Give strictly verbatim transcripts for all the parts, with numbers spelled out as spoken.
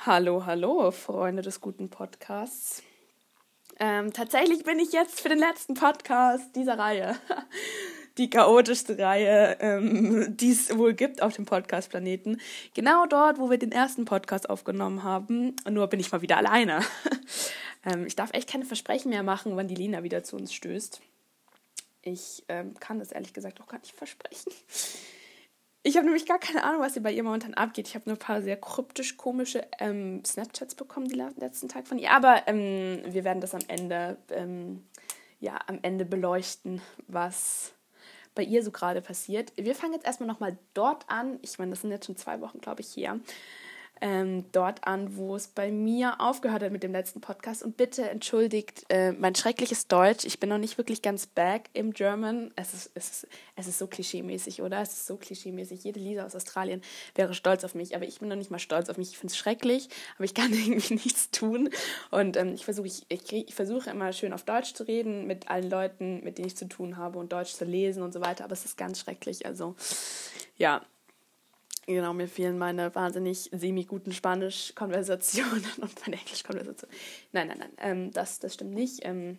Hallo, hallo, Freunde des guten Podcasts. Ähm, tatsächlich bin ich jetzt für den letzten Podcast dieser Reihe, die chaotischste Reihe, ähm, die es wohl gibt auf dem Podcast-Planeten, genau dort, wo wir den ersten Podcast aufgenommen haben, nur bin ich mal wieder alleine. ähm, ich darf echt keine Versprechen mehr machen, wann die Lina wieder zu uns stößt. Ich ähm, kann das ehrlich gesagt auch gar nicht versprechen. Ich habe nämlich gar keine Ahnung, was hier bei ihr momentan abgeht. Ich habe nur ein paar sehr kryptisch komische ähm, Snapchats bekommen, die letzten Tag von ihr. Aber ähm, wir werden das am Ende, ähm, ja, am Ende beleuchten, was bei ihr so gerade passiert. Wir fangen jetzt erstmal nochmal dort an. Ich meine, das sind jetzt schon zwei Wochen, glaube ich, hier. Ähm, dort an, wo es bei mir aufgehört hat mit dem letzten Podcast. Und bitte entschuldigt äh, mein schreckliches Deutsch. Ich bin noch nicht wirklich ganz back im German. Es ist, es ist, es ist so klischeemäßig, oder? Es ist so klischeemäßig. Jede Lisa aus Australien wäre stolz auf mich, aber ich bin noch nicht mal stolz auf mich. Ich finde es schrecklich, aber ich kann irgendwie nichts tun. Und ähm, ich versuche ich, ich, ich versuche immer schön auf Deutsch zu reden mit allen Leuten, mit denen ich zu tun habe und Deutsch zu lesen und so weiter. Aber es ist ganz schrecklich. Also, ja. Genau, mir fehlen meine wahnsinnig semi-guten Spanisch-Konversationen und meine Englisch-Konversationen. Nein, nein, nein, ähm, das, das stimmt nicht. Ähm,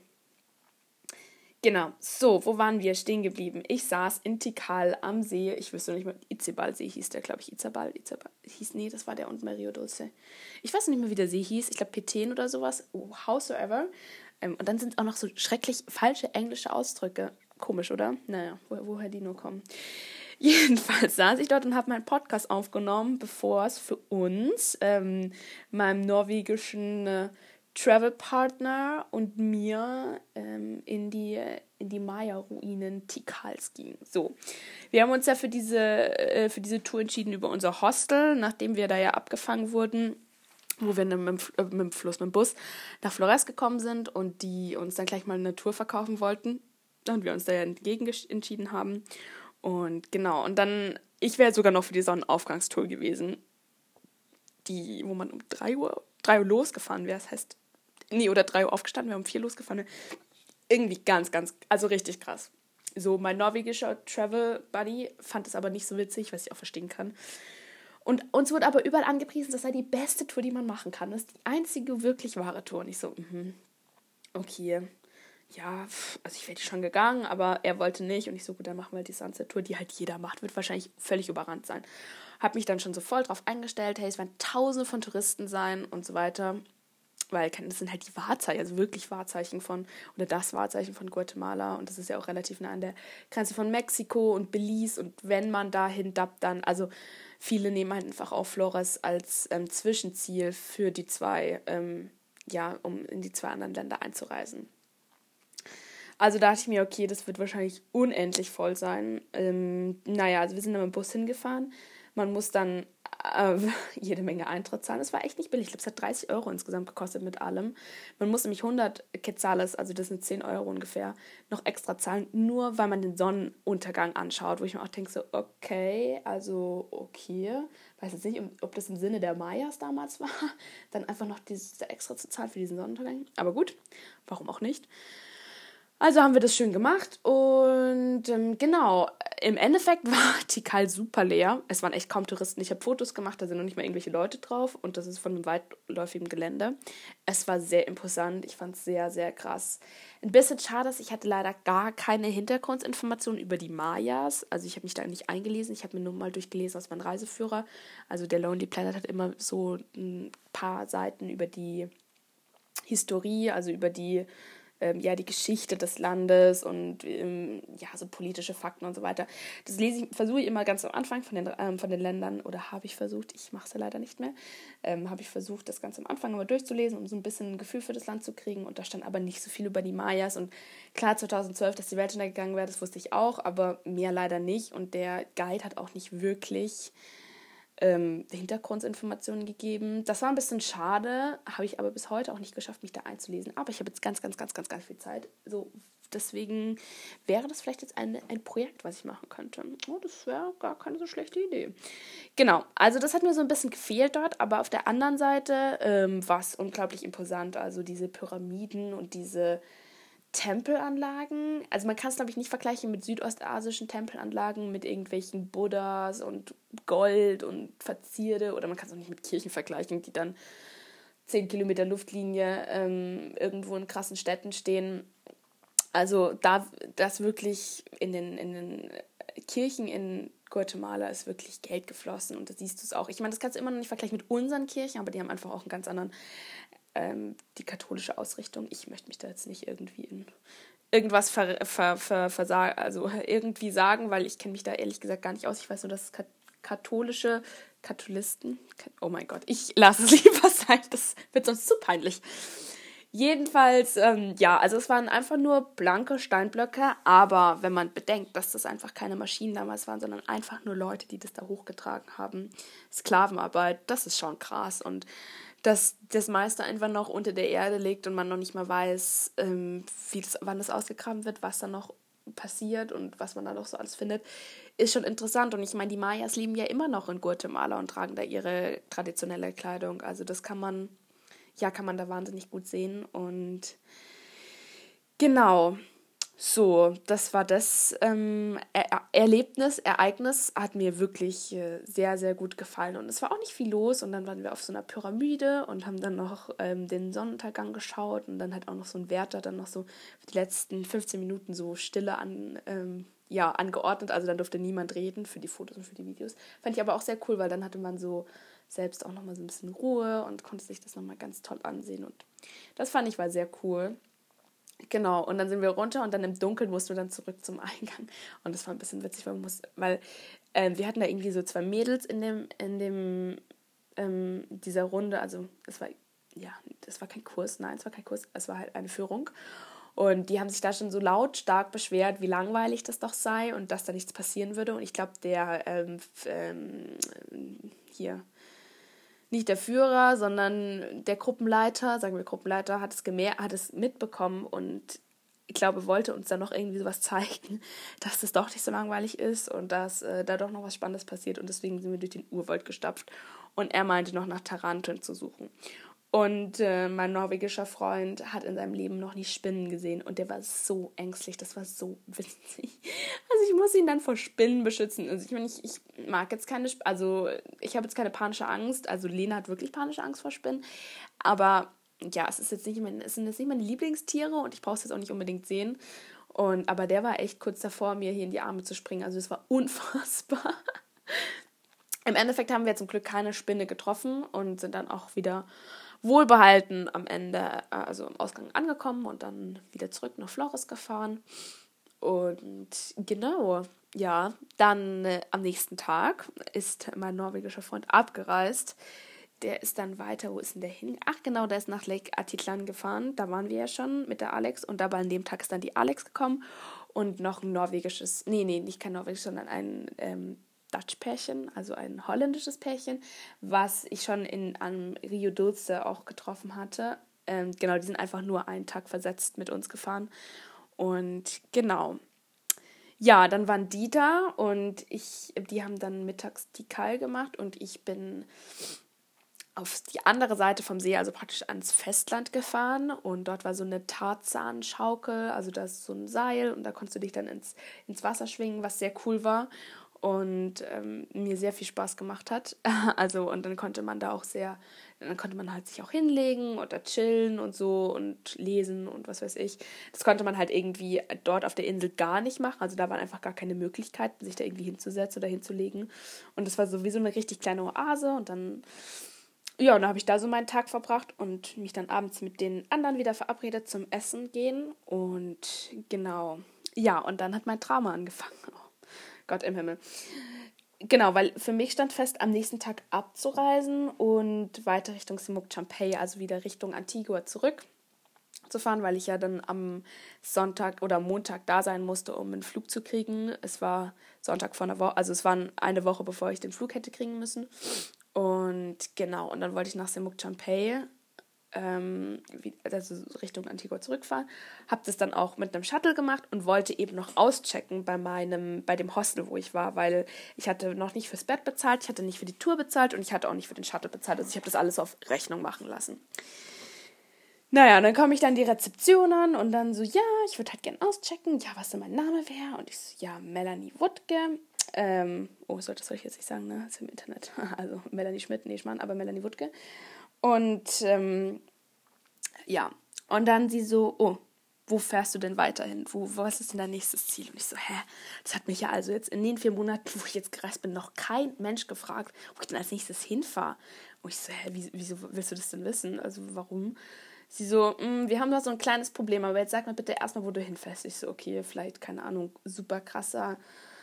genau, so, wo waren wir stehen geblieben? Ich saß in Tikal am See, ich wüsste nicht mehr, Izabal-See hieß der, glaube ich, Izabal, Izabal, hieß, nee, das war der und Rio Dulce. Ich weiß nicht mehr, wie der See hieß, ich glaube Peten oder sowas, oh, howsoever. Ähm, und dann sind auch noch so schrecklich falsche englische Ausdrücke. Komisch, oder? Naja, wo, woher die nur kommen. Jedenfalls saß ich dort und habe meinen Podcast aufgenommen, bevor es für uns, ähm, meinem norwegischen äh, Travel-Partner und mir ähm, in die, in die Maya-Ruinen Tikals ging. So, wir haben uns ja für diese, äh, für diese Tour entschieden über unser Hostel, nachdem wir da ja abgefangen wurden, wo wir mit dem, äh, mit dem Fluss, mit dem Bus nach Flores gekommen sind und die uns dann gleich mal eine Tour verkaufen wollten und wir uns da ja entgegen entschieden haben. Und genau, und dann, ich wäre sogar noch für die Sonnenaufgangstour gewesen, die, wo man um drei Uhr, drei Uhr losgefahren wäre, das heißt, nee, oder drei Uhr aufgestanden wäre, um vier losgefahren wäre. Irgendwie ganz, ganz, also richtig krass. So, mein norwegischer Travel-Buddy fand es aber nicht so witzig, was ich auch verstehen kann. Und uns wurde aber überall angepriesen, das sei die beste Tour, die man machen kann. Das ist die einzige wirklich wahre Tour. Und ich so, mhm, okay. Ja, also ich wäre schon gegangen, aber er wollte nicht und ich so, gut, dann machen wir halt die Sunset-Tour, die halt jeder macht, wird wahrscheinlich völlig überrannt sein. Hab mich dann schon so voll drauf eingestellt, hey, es werden tausende von Touristen sein und so weiter, weil das sind halt die Wahrzeichen, also wirklich Wahrzeichen von, oder das Wahrzeichen von Guatemala und das ist ja auch relativ nah an der Grenze von Mexiko und Belize und wenn man dahin dappt, dann, also viele nehmen halt einfach auch Flores als ähm, Zwischenziel für die zwei, ähm, ja, um in die zwei anderen Länder einzureisen. Also dachte ich mir, okay, das wird wahrscheinlich unendlich voll sein. Ähm, naja, also wir sind dann mit dem Bus hingefahren. Man muss dann äh, jede Menge Eintritt zahlen. Das war echt nicht billig. Ich glaube, es hat dreißig Euro insgesamt gekostet mit allem. Man muss nämlich hundert Quetzales, also das sind zehn Euro ungefähr, noch extra zahlen, nur weil man den Sonnenuntergang anschaut. Wo ich mir auch denke, so, okay, also okay. Weiß jetzt nicht, ob das im Sinne der Mayas damals war, dann einfach noch dieses extra zu zahlen für diesen Sonnenuntergang. Aber gut, warum auch nicht. Also haben wir das schön gemacht und ähm, genau, im Endeffekt war Tikal super leer. Es waren echt kaum Touristen. Ich habe Fotos gemacht, da sind noch nicht mal irgendwelche Leute drauf und das ist von einem weitläufigen Gelände. Es war sehr imposant, ich fand es sehr, sehr krass. Ein bisschen schade ist, ich hatte leider gar keine Hintergrundinformationen über die Mayas. Also ich habe mich da nicht eingelesen, ich habe mir nur mal durchgelesen aus meinem Reiseführer. Also der Lonely Planet hat immer so ein paar Seiten über die Historie, also über die Ähm, ja, die Geschichte des Landes und ähm, ja, so politische Fakten und so weiter. Das lese ich, versuche ich immer ganz am Anfang von den, ähm, von den Ländern, oder habe ich versucht, ich mache es ja leider nicht mehr, ähm, habe ich versucht, das ganz am Anfang immer durchzulesen, um so ein bisschen ein Gefühl für das Land zu kriegen und da stand aber nicht so viel über die Mayas und klar, zweitausendzwölf, dass die Welt untergegangen wäre, das wusste ich auch, aber mehr leider nicht und der Guide hat auch nicht wirklich Ähm, Hintergrundinformationen gegeben. Das war ein bisschen schade, habe ich aber bis heute auch nicht geschafft, mich da einzulesen. Aber ich habe jetzt ganz, ganz, ganz, ganz, ganz viel Zeit. So, deswegen wäre das vielleicht jetzt ein, ein Projekt, was ich machen könnte. Oh, das wäre gar keine so schlechte Idee. Genau, also das hat mir so ein bisschen gefehlt dort, aber auf der anderen Seite ähm, war es unglaublich imposant. Also diese Pyramiden und diese Tempelanlagen, also man kann es, glaube ich, nicht vergleichen mit südostasischen Tempelanlagen, mit irgendwelchen Buddhas und Gold und Verzierde, oder man kann es auch nicht mit Kirchen vergleichen, die dann zehn Kilometer Luftlinie ähm, irgendwo in krassen Städten stehen. Also da, das wirklich in den, in den Kirchen in Guatemala ist wirklich Geld geflossen und da siehst du es auch. Ich meine, das kannst du immer noch nicht vergleichen mit unseren Kirchen, aber die haben einfach auch einen ganz anderen, ähm, die katholische Ausrichtung. Ich möchte mich da jetzt nicht irgendwie in irgendwas ver, ver, ver, versagen, also irgendwie sagen, weil ich kenne mich da ehrlich gesagt gar nicht aus. Ich weiß nur, dass es katholische Katholisten, oh mein Gott, ich lasse es lieber sein, das wird sonst zu peinlich. Jedenfalls, ähm, ja, also es waren einfach nur blanke Steinblöcke, aber wenn man bedenkt, dass das einfach keine Maschinen damals waren, sondern einfach nur Leute, die das da hochgetragen haben, Sklavenarbeit, das ist schon krass. Und dass das meiste einfach noch unter der Erde liegt und man noch nicht mal weiß, ähm, wie das, wann das ausgegraben wird, was da noch passiert und was man da noch so alles findet, ist schon interessant. Und ich meine, die Mayas leben ja immer noch in Guatemala und tragen da ihre traditionelle Kleidung. Also das kann man, ja, kann man da wahnsinnig gut sehen. Und genau, so, das war das ähm, er- Erlebnis, Ereignis, hat mir wirklich äh, sehr, sehr gut gefallen. Und es war auch nicht viel los. Und dann waren wir auf so einer Pyramide und haben dann noch ähm, den Sonnenuntergang geschaut. Und dann hat auch noch so ein Wärter dann noch so für die letzten fünfzehn Minuten so Stille an, ähm, ja, angeordnet. Also dann durfte niemand reden für die Fotos und für die Videos. Fand ich aber auch sehr cool, weil dann hatte man so selbst auch nochmal so ein bisschen Ruhe und konnte sich das nochmal ganz toll ansehen. Und das fand ich war sehr cool. Genau, und dann sind wir runter und dann im Dunkeln mussten wir dann zurück zum Eingang. Und das war ein bisschen witzig, weil, wir, mussten, weil äh, wir hatten da irgendwie so zwei Mädels in dem, in dem, ähm, dieser Runde. Also das war, ja, das war kein Kurs, nein, es war kein Kurs, es war halt eine Führung. Und die haben sich da schon so lautstark beschwert, wie langweilig das doch sei und dass da nichts passieren würde. Und ich glaube, der ähm, ähm, hier... nicht der Führer, sondern der Gruppenleiter, sagen wir Gruppenleiter, hat es gemer- hat es mitbekommen und ich glaube, wollte uns dann noch irgendwie sowas zeigen, dass das doch nicht so langweilig ist und dass äh, da doch noch was Spannendes passiert und deswegen sind wir durch den Urwald gestapft und er meinte noch nach Taranteln zu suchen. Und äh, mein norwegischer Freund hat in seinem Leben noch nie Spinnen gesehen und der war so ängstlich, das war so witzig. Also ich muss ihn dann vor Spinnen beschützen. Also ich meine, ich, ich mag jetzt keine, Sp- also ich habe jetzt keine panische Angst, also Lena hat wirklich panische Angst vor Spinnen, aber ja, es ist jetzt nicht mein, es sind jetzt nicht meine Lieblingstiere und ich brauche es jetzt auch nicht unbedingt sehen. Und, aber der war echt kurz davor, mir hier in die Arme zu springen, also es war unfassbar. Im Endeffekt haben wir zum Glück keine Spinne getroffen und sind dann auch wieder wohlbehalten am Ende, also im Ausgang angekommen und dann wieder zurück nach Flores gefahren. Und genau, ja, dann äh, am nächsten Tag ist mein norwegischer Freund abgereist. Der ist dann weiter, wo ist denn der hin? Ach genau, der ist nach Lake Atitlan gefahren. Da waren wir ja schon mit der Alex und dabei an dem Tag ist dann die Alex gekommen und noch ein norwegisches, nee, nee, nicht kein norwegisches, sondern ein ähm, Dutch-Pärchen, also ein holländisches Pärchen, was ich schon in am Rio Dulce auch getroffen hatte. Ähm, genau, die sind einfach nur einen Tag versetzt mit uns gefahren. Und genau, ja, dann waren die da und ich, die haben dann mittags die Kal gemacht und ich bin auf die andere Seite vom See, also praktisch ans Festland gefahren und dort war so eine Tarzan-Schaukel, also da ist so ein Seil und da konntest du dich dann ins, ins Wasser schwingen, was sehr cool war und ähm, mir sehr viel Spaß gemacht hat. Also und dann konnte man da auch sehr, dann konnte man halt sich auch hinlegen oder chillen und so und lesen und was weiß ich. Das konnte man halt irgendwie dort auf der Insel gar nicht machen, also da waren einfach gar keine Möglichkeiten, sich da irgendwie hinzusetzen oder hinzulegen und das war sowieso eine richtig kleine Oase und dann ja, und dann habe ich da so meinen Tag verbracht und mich dann abends mit den anderen wieder verabredet zum Essen gehen. Und genau, ja, und dann hat mein Trauma angefangen. Oh, Gott im Himmel. Genau, weil für mich stand fest, am nächsten Tag abzureisen und weiter Richtung Simouk Champey, also wieder Richtung Antigua zurück zu fahren, weil ich ja dann am Sonntag oder Montag da sein musste, um einen Flug zu kriegen. Es war Sonntag vor einer Woche, also es war eine Woche, bevor ich den Flug hätte kriegen müssen. Und genau, und dann wollte ich nach Simouk Champey, ähm, also Richtung Antigua zurückfahren, habe das dann auch mit einem Shuttle gemacht und wollte eben noch auschecken bei meinem, bei dem Hostel, wo ich war, weil ich hatte noch nicht fürs Bett bezahlt, ich hatte nicht für die Tour bezahlt und ich hatte auch nicht für den Shuttle bezahlt, also ich habe das alles auf Rechnung machen lassen. Naja, und dann komme ich dann die Rezeption an und dann so, ja, ich würde halt gern auschecken, ja, was denn mein Name wäre. Und ich so, ja, Melanie Wuttke. Ähm, oh, so, das soll ich jetzt nicht sagen, ne? Das ist im Internet. Also Melanie Schmidt, nee, Schmarrn, aber Melanie Wuttke. Und ähm, ja, und dann sie so, oh, wo fährst du denn weiterhin? Wo, was ist denn dein nächstes Ziel? Und ich so, hä? Das hat mich ja also jetzt in den vier Monaten, wo ich jetzt gereist bin, noch kein Mensch gefragt, wo ich denn als nächstes hinfahre. Und ich so, hä, wieso, wieso willst du das denn wissen? Also warum? Sie so, wir haben da so ein kleines Problem, aber jetzt sag mir bitte erstmal, wo du hinfährst. Ich so, okay, vielleicht, keine Ahnung, super krasser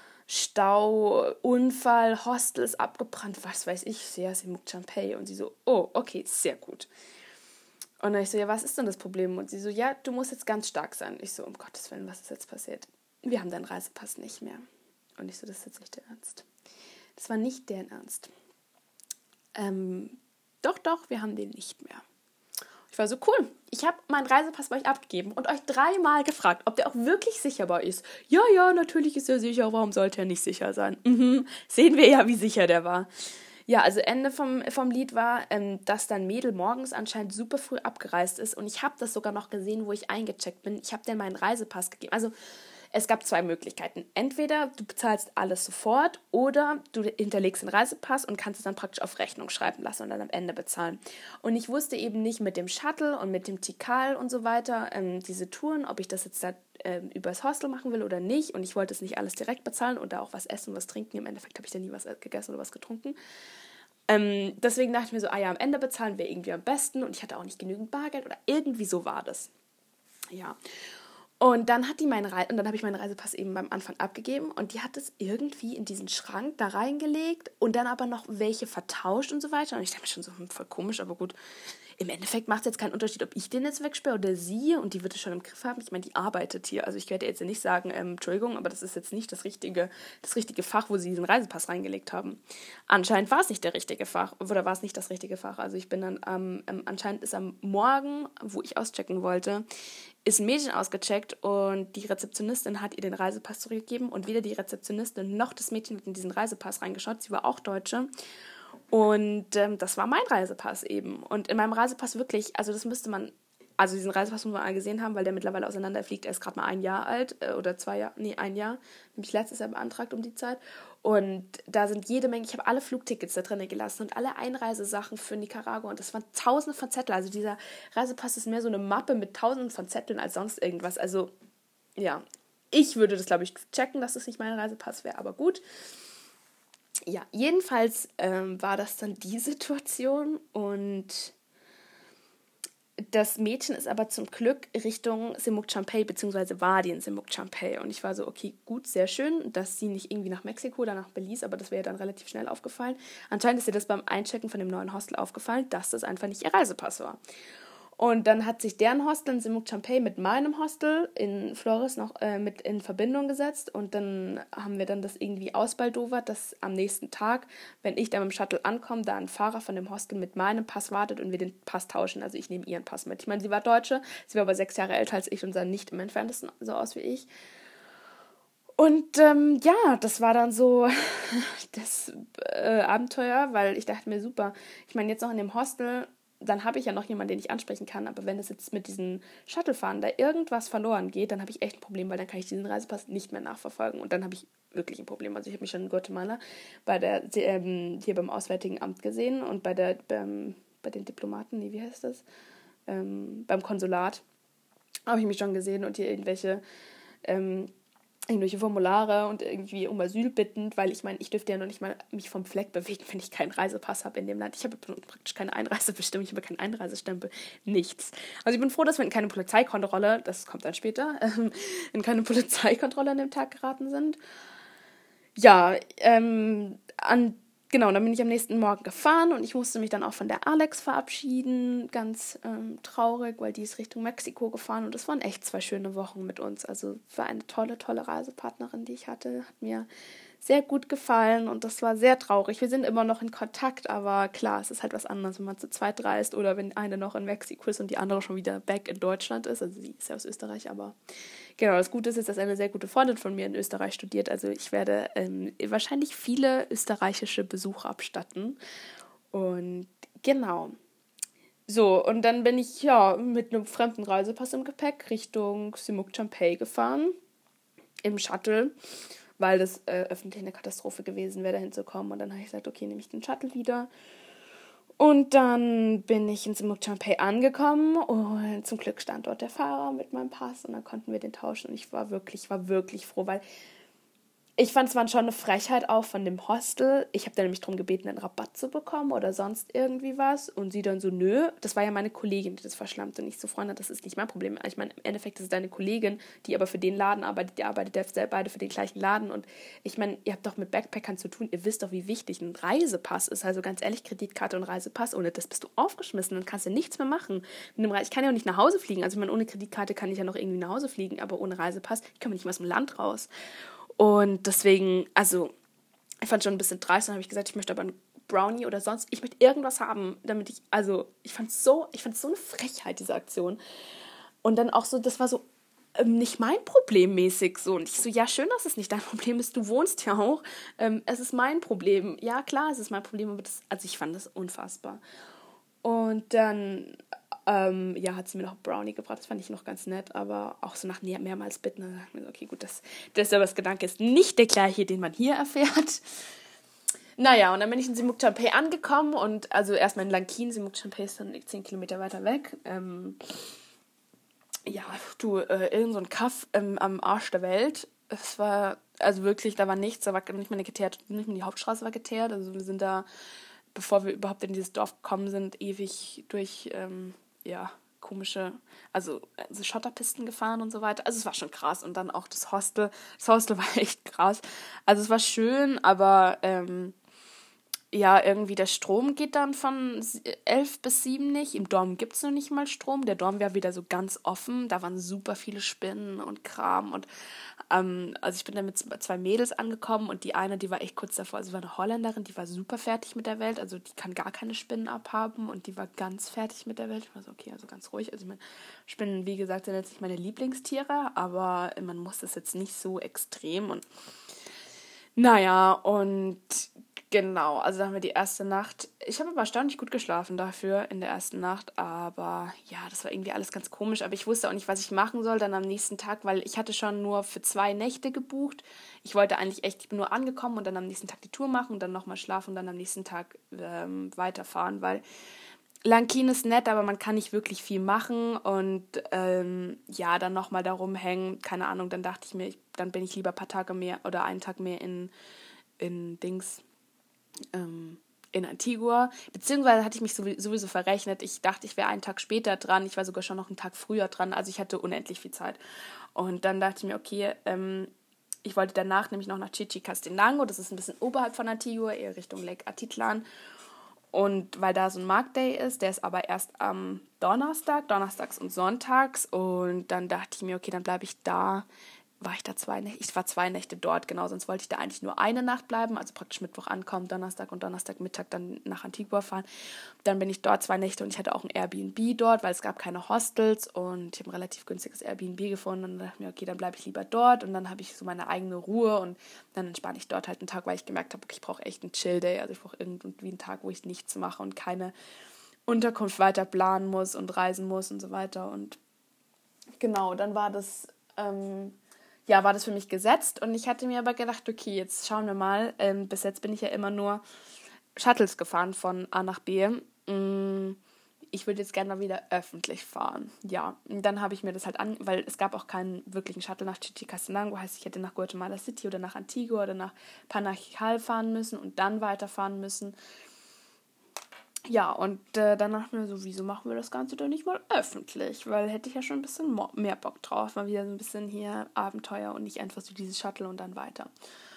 Stau, Unfall, Hostel ist abgebrannt, was weiß ich, sehr Semouk Champey. Und sie so, oh, okay, sehr gut. Und dann ich so, ja, was ist denn das Problem? Und sie so, ja, du musst jetzt ganz stark sein. Ich so, um Gottes Willen, was ist jetzt passiert? Wir haben deinen Reisepass nicht mehr. Und ich so, das ist jetzt nicht der Ernst. Das war nicht deren Ernst. Ähm, doch, doch, wir haben den nicht mehr. Ich war so, cool, ich habe meinen Reisepass bei euch abgegeben und euch dreimal gefragt, ob der auch wirklich sicher bei euch ist. Ja, ja, natürlich ist er sicher, warum sollte er nicht sicher sein? Mhm. Sehen wir ja, wie sicher der war. Ja, also Ende vom, vom Lied war, ähm, dass dann Mädel morgens anscheinend super früh abgereist ist und ich habe das sogar noch gesehen, wo ich eingecheckt bin. Ich habe dir meinen Reisepass gegeben. Also es gab zwei Möglichkeiten. Entweder du bezahlst alles sofort oder du hinterlegst den Reisepass und kannst es dann praktisch auf Rechnung schreiben lassen und dann am Ende bezahlen. Und ich wusste eben nicht mit dem Shuttle und mit dem Tikal und so weiter, ähm, diese Touren, ob ich das jetzt da ähm, übers Hostel machen will oder nicht. Und ich wollte es nicht alles direkt bezahlen und da auch was essen, was trinken. Im Endeffekt habe ich da nie was gegessen oder was getrunken. Ähm, deswegen dachte ich mir so, ah ja, am Ende bezahlen wäre irgendwie am besten und ich hatte auch nicht genügend Bargeld oder irgendwie so war das. Ja. Und dann hat die meinen Re- und dann habe ich meinen Reisepass eben beim Anfang abgegeben und die hat es irgendwie in diesen Schrank da reingelegt und dann aber noch welche vertauscht und so weiter. Und ich dachte mir schon so, hm, voll komisch, aber gut. Im Endeffekt macht es jetzt keinen Unterschied, ob ich den jetzt wegsperre oder sie und die wird es schon im Griff haben. Ich meine, die arbeitet hier. Also ich werde jetzt nicht sagen, ähm, Entschuldigung, aber das ist jetzt nicht das richtige, das richtige Fach, wo sie diesen Reisepass reingelegt haben. Anscheinend war es nicht der richtige Fach oder war es nicht das richtige Fach. Also ich bin dann, ähm, ähm, anscheinend ist am Morgen, wo ich auschecken wollte, ist ein Mädchen ausgecheckt und die Rezeptionistin hat ihr den Reisepass zurückgegeben und weder die Rezeptionistin noch das Mädchen hat in diesen Reisepass reingeschaut. Sie war auch Deutsche. Und ähm, das war mein Reisepass eben. Und in meinem Reisepass wirklich, also das müsste man, also diesen Reisepass muss man mal gesehen haben, weil der mittlerweile auseinanderfliegt. Er ist gerade mal ein Jahr alt äh, oder zwei Jahre, nee, ein Jahr. Nämlich letztes Jahr beantragt um die Zeit. Und da sind jede Menge, ich habe alle Flugtickets da drin gelassen und alle Einreisesachen für Nicaragua. Und das waren tausende von Zetteln. Also dieser Reisepass ist mehr so eine Mappe mit tausenden von Zetteln als sonst irgendwas. Also, ja, ich würde das, glaube ich, checken, dass das nicht mein Reisepass wäre, aber gut. Ja, jedenfalls ähm, war das dann die Situation und das Mädchen ist aber zum Glück Richtung Semouk Champey, beziehungsweise war die in Semouk Champey und ich war so, okay, gut, sehr schön, dass sie nicht irgendwie nach Mexiko oder nach Belize, aber das wäre ja dann relativ schnell aufgefallen. Anscheinend ist ihr das beim Einchecken von dem neuen Hostel aufgefallen, dass das einfach nicht ihr Reisepass war. Und dann hat sich deren Hostel in Semouk Champey mit meinem Hostel in Flores noch äh, mit in Verbindung gesetzt und dann haben wir dann das irgendwie ausbaldowert, dass am nächsten Tag, wenn ich dann mit dem Shuttle ankomme, da ein Fahrer von dem Hostel mit meinem Pass wartet und wir den Pass tauschen. Also ich nehme ihren Pass mit. Ich meine, sie war Deutsche, sie war aber sechs Jahre älter als ich und sah nicht im Entferntesten so aus wie ich. Und ähm, ja, das war dann so das äh, Abenteuer, weil ich dachte mir, super, ich meine, jetzt noch in dem Hostel, dann habe ich ja noch jemanden, den ich ansprechen kann, aber wenn es jetzt mit diesen Shuttlefahren da irgendwas verloren geht, dann habe ich echt ein Problem, weil dann kann ich diesen Reisepass nicht mehr nachverfolgen und dann habe ich wirklich ein Problem. Also ich habe mich schon in Guatemala bei der, ähm, hier beim Auswärtigen Amt gesehen und bei der, beim, bei den Diplomaten, nee, wie heißt das, ähm, beim Konsulat habe ich mich schon gesehen und hier irgendwelche ähm, irgendwelche Formulare und irgendwie um Asyl bittend, weil ich meine, ich dürfte ja noch nicht mal mich vom Fleck bewegen, wenn ich keinen Reisepass habe in dem Land. Ich habe praktisch keine Einreisebestimmung, ich habe keinen Einreisestempel, nichts. Also ich bin froh, dass wir in keine Polizeikontrolle, das kommt dann später, ähm, in keine Polizeikontrolle an dem Tag geraten sind. Ja, ähm, an Genau, dann bin ich am nächsten Morgen gefahren und ich musste mich dann auch von der Alex verabschieden, ganz ähm, traurig, weil die ist Richtung Mexiko gefahren und das waren echt zwei schöne Wochen mit uns. Also war eine tolle, tolle Reisepartnerin, die ich hatte, hat mir sehr gut gefallen und das war sehr traurig. Wir sind immer noch in Kontakt, aber klar, es ist halt was anderes, wenn man zu zweit reist oder wenn eine noch in Mexiko ist und die andere schon wieder back in Deutschland ist. Also sie ist ja aus Österreich, aber genau, das Gute ist jetzt, dass eine sehr gute Freundin von mir in Österreich studiert. Also ich werde ähm, wahrscheinlich viele österreichische Besuche abstatten. Und genau, So, und dann bin ich ja mit einem fremden Reisepass im Gepäck Richtung Semuc Champey gefahren, im Shuttle, weil das äh, öffentlich eine Katastrophe gewesen wäre, da hinzukommen. Und dann habe ich gesagt, okay, nehme ich den Shuttle wieder. Und dann bin ich in Semuc Champey angekommen und zum Glück stand dort der Fahrer mit meinem Pass und dann konnten wir den tauschen. Und ich war wirklich, war wirklich froh, weil ich fand es war schon eine Frechheit auch von dem Hostel. Ich habe da nämlich darum gebeten, einen Rabatt zu bekommen oder sonst irgendwie was. Und sie dann so, nö, das war ja meine Kollegin, die das verschlammt. Und ich so, Freunde, das ist nicht mein Problem. Ich meine, im Endeffekt ist es deine Kollegin, die aber für den Laden arbeitet. Die arbeitet ja beide für den gleichen Laden. Und ich meine, ihr habt doch mit Backpackern zu tun. Ihr wisst doch, wie wichtig ein Reisepass ist. Also ganz ehrlich, Kreditkarte und Reisepass, ohne das bist du aufgeschmissen. Dann kannst du nichts mehr machen. Mit dem Re- ich kann ja auch nicht nach Hause fliegen. Also ich meine, ohne Kreditkarte kann ich ja noch irgendwie nach Hause fliegen. Aber ohne Reisepass, ich komme nicht mehr aus dem Land raus. Und deswegen, also, ich fand schon ein bisschen dreist, dann habe ich gesagt, ich möchte aber einen Brownie oder sonst, ich möchte irgendwas haben, damit ich, also, ich fand es so, ich fand es so eine Frechheit, diese Aktion. Und dann auch so, das war so ähm, nicht mein Problem mäßig so. Und ich so, ja, schön, dass es nicht dein Problem ist, du wohnst ja auch. Ähm, es ist mein Problem. Ja, klar, es ist mein Problem, aber das, also ich fand das unfassbar. Und dann, ähm, ja, hat sie mir noch Brownie gebracht, das fand ich noch ganz nett, aber auch so nach mehr, mehrmals bitten, dann dachte ich mir so, okay, gut, das, das Service-Gedanke ist nicht der gleiche, den man hier erfährt. Naja, und dann bin ich in Semuc Champey angekommen und, also erstmal in Lankin, Semuc Champey ist dann zehn Kilometer weiter weg. Ähm, ja, du, äh, irgend so ein Kaff ähm, am Arsch der Welt. Es war, also wirklich, da war nichts, da war nicht mal eine geteerte, nicht mal die Hauptstraße war geteert, also wir sind da, bevor wir überhaupt in dieses Dorf gekommen sind, ewig durch, ähm, ja, komische, also, also Schotterpisten gefahren und so weiter. Also es war schon krass. Und dann auch das Hostel. Das Hostel war echt krass. Also es war schön, aber ähm, ja, irgendwie der Strom geht dann von elf bis sieben nicht. Im Dorm gibt es noch nicht mal Strom. Der Dorm wäre wieder so ganz offen. Da waren super viele Spinnen und Kram. Und ähm, also ich bin dann mit zwei Mädels angekommen und die eine, die war echt kurz davor, also war eine Holländerin, die war super fertig mit der Welt. Also die kann gar keine Spinnen abhaben und die war ganz fertig mit der Welt. Ich war so, okay, also ganz ruhig. Also ich meine, Spinnen, wie gesagt, sind jetzt nicht meine Lieblingstiere, aber man muss das jetzt nicht so extrem und naja, und genau, also da haben wir die erste Nacht. Ich habe aber erstaunlich gut geschlafen dafür in der ersten Nacht, aber ja, das war irgendwie alles ganz komisch. Aber ich wusste auch nicht, was ich machen soll dann am nächsten Tag, weil ich hatte schon nur für zwei Nächte gebucht. Ich wollte eigentlich echt, ich bin nur angekommen und dann am nächsten Tag die Tour machen und dann nochmal schlafen und dann am nächsten Tag ähm, weiterfahren, weil Lankin ist nett, aber man kann nicht wirklich viel machen und ähm, ja, dann nochmal da rumhängen, keine Ahnung, dann dachte ich mir, ich, dann bin ich lieber ein paar Tage mehr oder einen Tag mehr in, in Dings, ähm, in Antigua, beziehungsweise hatte ich mich sowieso verrechnet, ich dachte, ich wäre einen Tag später dran, ich war sogar schon noch einen Tag früher dran, also ich hatte unendlich viel Zeit und dann dachte ich mir, okay, ähm, ich wollte danach nämlich noch nach Chichicastenango, das ist ein bisschen oberhalb von Antigua, eher Richtung Lake Atitlan. Und weil da so ein Marktday ist, der ist aber erst am Donnerstag, donnerstags und sonntags. Und dann dachte ich mir, okay, dann bleibe ich da. War ich da zwei Nächte? Ich war zwei Nächte dort, genau. Sonst wollte ich da eigentlich nur eine Nacht bleiben. Also praktisch Mittwoch ankommen, Donnerstag und Donnerstagmittag dann nach Antigua fahren. Dann bin ich dort zwei Nächte und ich hatte auch ein Airbnb dort, weil es gab keine Hostels. Und ich habe ein relativ günstiges Airbnb gefunden. Und dann dachte ich mir, okay, dann bleibe ich lieber dort. Und dann habe ich so meine eigene Ruhe. Und dann entspanne ich dort halt einen Tag, weil ich gemerkt habe, okay, ich brauche echt einen Chill-Day. Also ich brauche irgendwie einen Tag, wo ich nichts mache und keine Unterkunft weiter planen muss und reisen muss und so weiter. Und genau, dann war das... Ähm, ja, war das für mich gesetzt und ich hatte mir aber gedacht, okay, jetzt schauen wir mal. Ähm, bis jetzt bin ich ja immer nur Shuttles gefahren von A nach B. Mm, ich würde jetzt gerne mal wieder öffentlich fahren. Ja, und dann habe ich mir das halt an, weil es gab auch keinen wirklichen Shuttle nach Chichicastenango, heißt, ich hätte nach Guatemala City oder nach Antigua oder nach Panajachel fahren müssen und dann weiterfahren müssen. Ja, und äh, dann dachte ich mir so, wieso machen wir das Ganze doch nicht mal öffentlich? Weil hätte ich ja schon ein bisschen mo- mehr Bock drauf. Mal wieder so ein bisschen hier Abenteuer und nicht einfach so dieses Shuttle und dann weiter.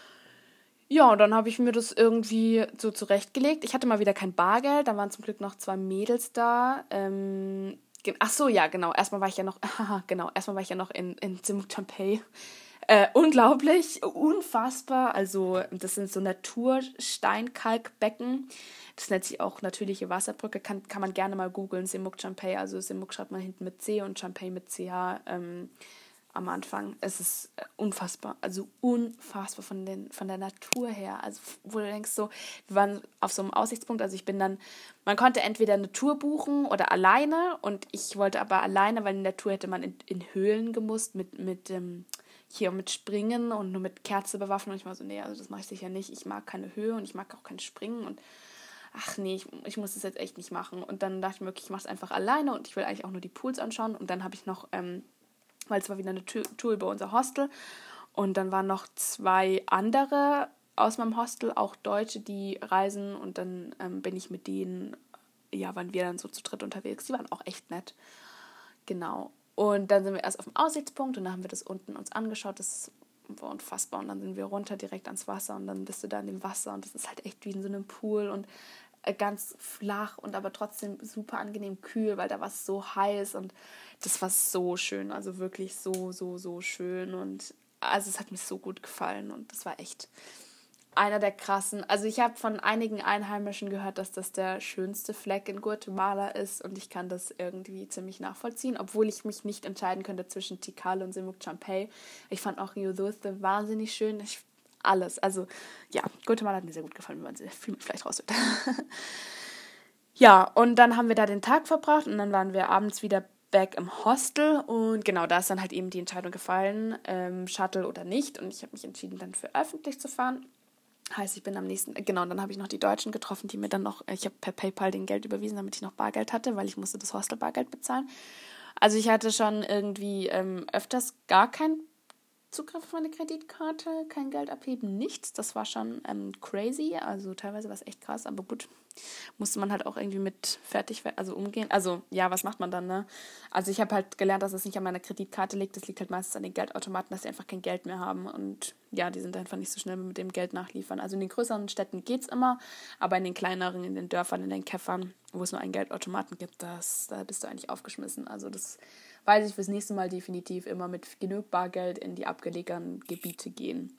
Ja, und dann habe ich mir das irgendwie so zurechtgelegt. Ich hatte mal wieder kein Bargeld. Da waren zum Glück noch zwei Mädels da. Ähm, ge- ach so, ja, genau. Erstmal war ich ja noch, haha, genau. Erstmal war ich ja noch in, in Semuc Champey. Äh, unglaublich, unfassbar. Also das sind so Natursteinkalkbecken. Das nennt sich auch natürliche Wasserbrücke. Kann, kann man gerne mal googeln. Semuc Champey. Also Semuc schreibt man hinten mit C und Champey mit C H. Ähm, am Anfang. Es ist unfassbar, also unfassbar von, den, von der Natur her. Also wo du denkst so, wir waren auf so einem Aussichtspunkt, also ich bin dann, man konnte entweder eine Tour buchen oder alleine und ich wollte aber alleine, weil in der Tour hätte man in, in Höhlen gemusst mit, mit ähm, hier mit Springen und nur mit Kerze bewaffnen und ich war so, nee, also das mache ich sicher nicht. Ich mag keine Höhe und ich mag auch kein Springen und ach nee, ich, ich muss das jetzt echt nicht machen. Und dann dachte ich mir, okay, ich mache es einfach alleine und ich will eigentlich auch nur die Pools anschauen. Und dann habe ich noch, ähm, weil es war wieder eine Tour über unser Hostel und dann waren noch zwei andere aus meinem Hostel, auch Deutsche, die reisen und dann ähm, bin ich mit denen, ja, waren wir dann so zu dritt unterwegs. Die waren auch echt nett. Genau. Und dann sind wir erst auf dem Aussichtspunkt und dann haben wir das unten uns angeschaut. Das war unfassbar. Und dann sind wir runter direkt ans Wasser und dann bist du da in dem Wasser und das ist halt echt wie in so einem Pool und ganz flach und aber trotzdem super angenehm kühl, weil da war es so heiß und das war so schön. Also wirklich so, so, so schön und also es hat mir so gut gefallen und das war echt einer der krassen, also ich habe von einigen Einheimischen gehört, dass das der schönste Fleck in Guatemala ist und ich kann das irgendwie ziemlich nachvollziehen, obwohl ich mich nicht entscheiden könnte zwischen Tikal und Semuc Champey. Ich fand auch Rio Dulce wahnsinnig schön, ich, alles, also ja, Guatemala hat mir sehr gut gefallen, wie man vielleicht raus wird. Ja, und dann haben wir da den Tag verbracht und dann waren wir abends wieder back im Hostel und genau, da ist dann halt eben die Entscheidung gefallen, ähm, Shuttle oder nicht und ich habe mich entschieden, dann für öffentlich zu fahren. Heißt, ich bin am nächsten, genau, und dann habe ich noch die Deutschen getroffen, die mir dann noch, ich habe per PayPal den Geld überwiesen, damit ich noch Bargeld hatte, weil ich musste das Hostel Bargeld bezahlen. Also ich hatte schon irgendwie ähm, öfters gar keinen Zugriff auf meine Kreditkarte, kein Geld abheben, nichts. Das war schon ähm, crazy, also teilweise war es echt krass, aber gut, musste man halt auch irgendwie mit fertig, also umgehen. Also ja, was macht man dann, ne? Also ich habe halt gelernt, dass es nicht an meiner Kreditkarte liegt, das liegt halt meistens an den Geldautomaten, dass sie einfach kein Geld mehr haben und ja, die sind einfach nicht so schnell mit dem Geld nachliefern. Also in den größeren Städten geht's immer, aber in den kleineren, in den Dörfern, in den Käffern, wo es nur einen Geldautomaten gibt, das, da bist du eigentlich aufgeschmissen. Also das weiß ich fürs nächste Mal definitiv immer mit genug Bargeld in die abgelegenen Gebiete gehen.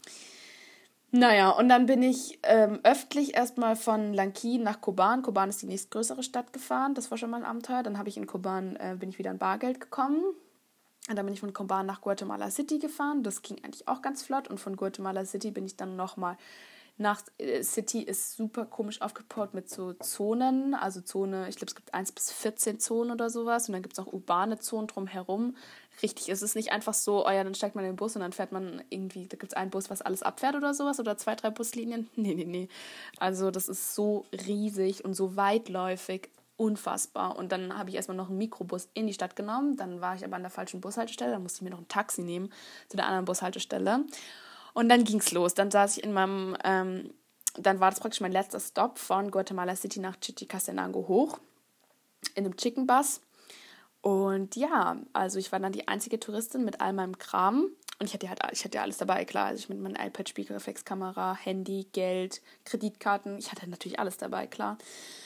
Naja, und dann bin ich ähm, öffentlich erstmal von Lanquín nach Coban. Coban ist die nächstgrößere Stadt gefahren. Das war schon mal ein Abenteuer. Dann habe ich in Coban, äh, bin ich wieder an Bargeld gekommen. Und dann bin ich von Coban nach Guatemala City gefahren. Das ging eigentlich auch ganz flott. Und von Guatemala City bin ich dann nochmal nach äh, City, ist super komisch aufgebaut mit so Zonen. Also Zone, ich glaube, es gibt eins bis vierzehn Zonen oder sowas. Und dann gibt es auch urbane Zonen drumherum. Richtig, es ist nicht einfach so, oh ja, dann steigt man in den Bus und dann fährt man irgendwie, da gibt es einen Bus, was alles abfährt oder sowas oder zwei, drei Buslinien. Nee, nee, nee. Also das ist so riesig und so weitläufig, unfassbar. Und dann habe ich erstmal noch einen Mikrobus in die Stadt genommen, dann war ich aber an der falschen Bushaltestelle, dann musste ich mir noch ein Taxi nehmen zu der anderen Bushaltestelle. Und dann ging's los, dann saß ich in meinem, ähm, dann war das praktisch mein letzter Stop von Guatemala City nach Chichicastenango hoch, in einem Chicken Bus. Und ja, also ich war dann die einzige Touristin mit all meinem Kram. Und ich hatte halt, ich hatte ja alles dabei, klar. Also ich mit meinem iPad, Spiegelreflexkamera, Handy, Geld, Kreditkarten. Ich hatte natürlich alles dabei, klar.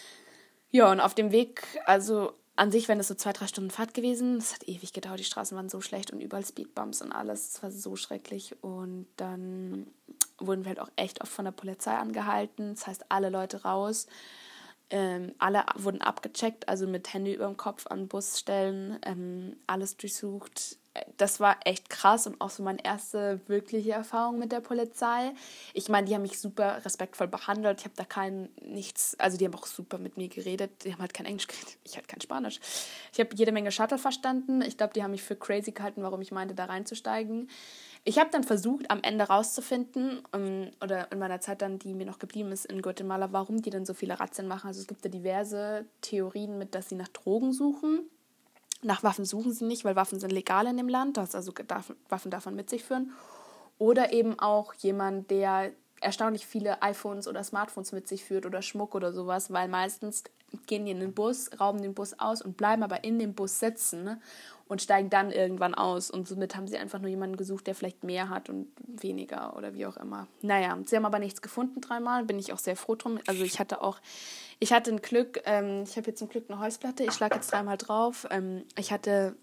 Ja, und auf dem Weg, also an sich wären das so zwei, drei Stunden Fahrt gewesen. Das hat ewig gedauert, die Straßen waren so schlecht und überall Speedbumps und alles. Es war so schrecklich. Und dann wurden wir halt auch echt oft von der Polizei angehalten. Das heißt, alle Leute raus. Ähm, alle wurden abgecheckt, also mit Handy über dem Kopf an Busstellen, ähm, alles durchsucht. Das war echt krass und auch so meine erste wirkliche Erfahrung mit der Polizei. Ich meine, die haben mich super respektvoll behandelt. Ich habe da kein nichts, also die haben auch super mit mir geredet. Die haben halt kein Englisch geredet, ich halt kein Spanisch. Ich habe jede Menge Shuttle verstanden. Ich glaube, die haben mich für crazy gehalten, warum ich meinte, da reinzusteigen. Ich habe dann versucht, am Ende rauszufinden, um, oder in meiner Zeit dann, die mir noch geblieben ist in Guatemala, warum die denn so viele Razzien machen. Also es gibt ja diverse Theorien mit, dass sie nach Drogen suchen. Nach Waffen suchen sie nicht, weil Waffen sind legal in dem Land, das also darf, Waffen darf man mit sich führen. Oder eben auch jemand, der erstaunlich viele iPhones oder Smartphones mit sich führt oder Schmuck oder sowas, weil meistens gehen die in den Bus, rauben den Bus aus und bleiben aber in dem Bus sitzen und steigen dann irgendwann aus. Und somit haben sie einfach nur jemanden gesucht, der vielleicht mehr hat und weniger oder wie auch immer. Naja, sie haben aber nichts gefunden dreimal, bin ich auch sehr froh drum. Also ich hatte auch, ich hatte ein Glück, ähm, ich habe jetzt zum Glück eine Holzplatte, ich schlage jetzt dreimal drauf. Ähm, ich hatte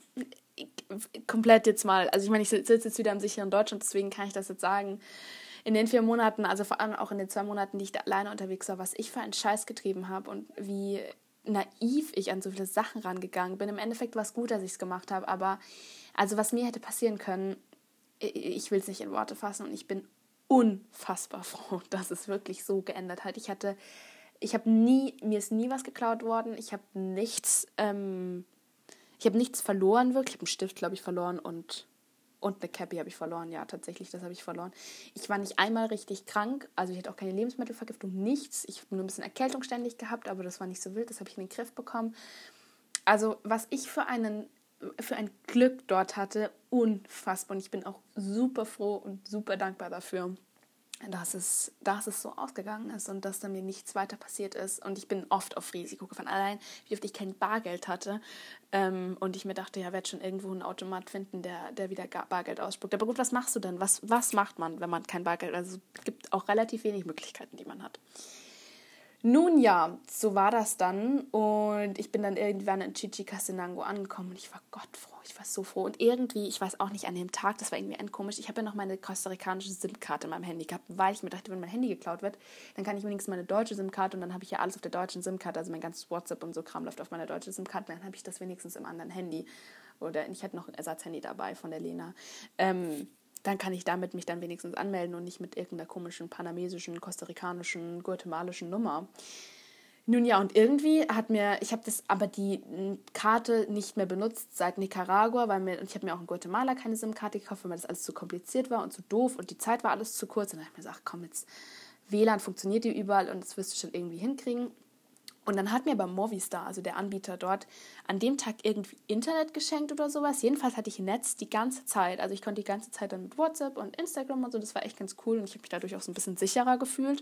komplett jetzt mal, also ich meine, ich sitze jetzt wieder im sicheren Deutschland, deswegen kann ich das jetzt sagen. In den vier Monaten, also vor allem auch in den zwei Monaten, die ich da alleine unterwegs war, was ich für einen Scheiß getrieben habe und wie naiv ich an so viele Sachen rangegangen bin. Im Endeffekt war es gut, dass ich es gemacht habe, aber also was mir hätte passieren können, ich will es nicht in Worte fassen und ich bin unfassbar froh, dass es wirklich so geändert hat. Ich hatte, ich habe nie, mir ist nie was geklaut worden, ich habe nichts, ähm, ich habe nichts verloren wirklich, ich habe einen Stift, glaube ich, verloren und Und eine Cappy habe ich verloren, ja, tatsächlich, das habe ich verloren. Ich war nicht einmal richtig krank, also ich hatte auch keine Lebensmittelvergiftung, nichts. Ich habe nur ein bisschen Erkältung ständig gehabt, aber das war nicht so wild, das habe ich in den Griff bekommen. Also was ich für, einen, für ein Glück dort hatte, unfassbar. Und ich bin auch super froh und super dankbar dafür, dass es, dass es so ausgegangen ist und dass da mir nichts weiter passiert ist. Und ich bin oft auf Risiko gefahren. Allein, wie oft ich kein Bargeld hatte. Ähm, und ich mir dachte, ja, werde schon irgendwo einen Automat finden, der, der wieder Bargeld ausspuckt. Aber gut, was machst du denn? Was, was macht man, wenn man kein Bargeld hat? Also es gibt auch relativ wenig Möglichkeiten, die man hat. Nun ja, so war das dann und ich bin dann irgendwann in Chichicastenango angekommen und ich war gottfroh, ich war so froh und irgendwie, ich weiß auch nicht, an dem Tag, das war irgendwie endkomisch, ich habe ja noch meine kostarikanische SIM-Karte in meinem Handy gehabt, weil ich mir dachte, wenn mein Handy geklaut wird, dann kann ich wenigstens meine deutsche SIM-Karte und dann habe ich ja alles auf der deutschen SIM-Karte, also mein ganzes WhatsApp und so Kram läuft auf meiner deutschen SIM-Karte, dann habe ich das wenigstens im anderen Handy oder ich hatte noch ein Ersatzhandy dabei von der Lena, ähm, dann kann ich damit mich dann wenigstens anmelden und nicht mit irgendeiner komischen panamesischen, kostarikanischen, guatemalischen Nummer. Nun ja, und irgendwie hat mir, ich habe das aber die Karte nicht mehr benutzt seit Nicaragua, weil mir, und ich habe mir auch in Guatemala keine SIM-Karte gekauft, weil mir das alles zu kompliziert war und zu doof und die Zeit war alles zu kurz. Und dann habe ich mir gesagt, komm, jetzt W L A N funktioniert hier überall und das wirst du schon irgendwie hinkriegen. Und dann hat mir aber Movistar, also der Anbieter dort, an dem Tag irgendwie Internet geschenkt oder sowas. Jedenfalls hatte ich Netz die ganze Zeit. Also ich konnte die ganze Zeit dann mit WhatsApp und Instagram und so. Das war echt ganz cool und ich habe mich dadurch auch so ein bisschen sicherer gefühlt.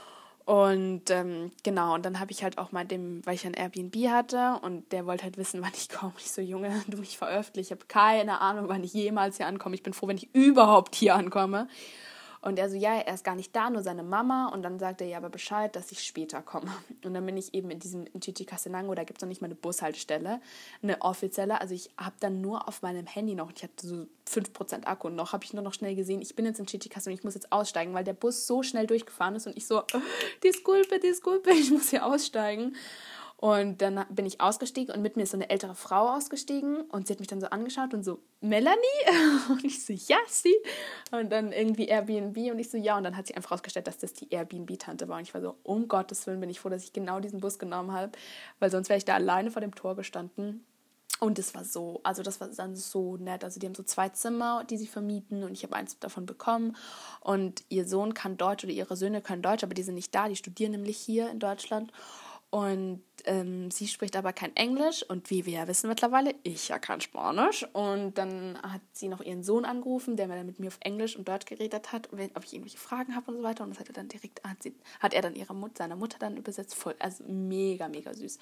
Und ähm, genau, und dann habe ich halt auch mal dem, weil ich ein Airbnb hatte und der wollte halt wissen, wann ich komme. Ich so, Junge, du mich veröffentlicht. Ich habe keine Ahnung, wann ich jemals hier ankomme. Ich bin froh, wenn ich überhaupt hier ankomme. Und er so, ja, er ist gar nicht da, nur seine Mama. Und dann sagt er ja aber Bescheid, dass ich später komme. Und dann bin ich eben in diesem in Chichicastenango, da gibt es noch nicht mal eine Bushaltestelle, eine offizielle. Also ich habe dann nur auf meinem Handy noch, ich hatte so fünf Prozent Akku und noch, habe ich nur noch schnell gesehen, ich bin jetzt in Chichicastenango und ich muss jetzt aussteigen, weil der Bus so schnell durchgefahren ist. Und ich so, disculpe, disculpe, ich muss hier aussteigen. Und dann bin ich ausgestiegen und mit mir ist so eine ältere Frau ausgestiegen und sie hat mich dann so angeschaut und so, Melanie? Und ich so, ja, sie. Und dann irgendwie Airbnb und ich so, ja. Und dann hat sich einfach rausgestellt, dass das die Airbnb-Tante war. Und ich war so, um Gottes Willen bin ich froh, dass ich genau diesen Bus genommen habe, weil sonst wäre ich da alleine vor dem Tor gestanden. Und das war so, also das war dann so nett. Also die haben so zwei Zimmer, die sie vermieten und ich habe eins davon bekommen. Und ihr Sohn kann Deutsch oder ihre Söhne können Deutsch, aber die sind nicht da, die studieren nämlich hier in Deutschland. Und ähm, sie spricht aber kein Englisch und wie wir ja wissen mittlerweile, ich ja kein Spanisch. Und dann hat sie noch ihren Sohn angerufen, der mir dann mit mir auf Englisch und Deutsch geredet hat, ob ich irgendwelche Fragen habe und so weiter. Und das hat er dann direkt, hat, sie, hat er dann ihre Mutter, seiner Mutter dann übersetzt, voll, also mega, mega süß.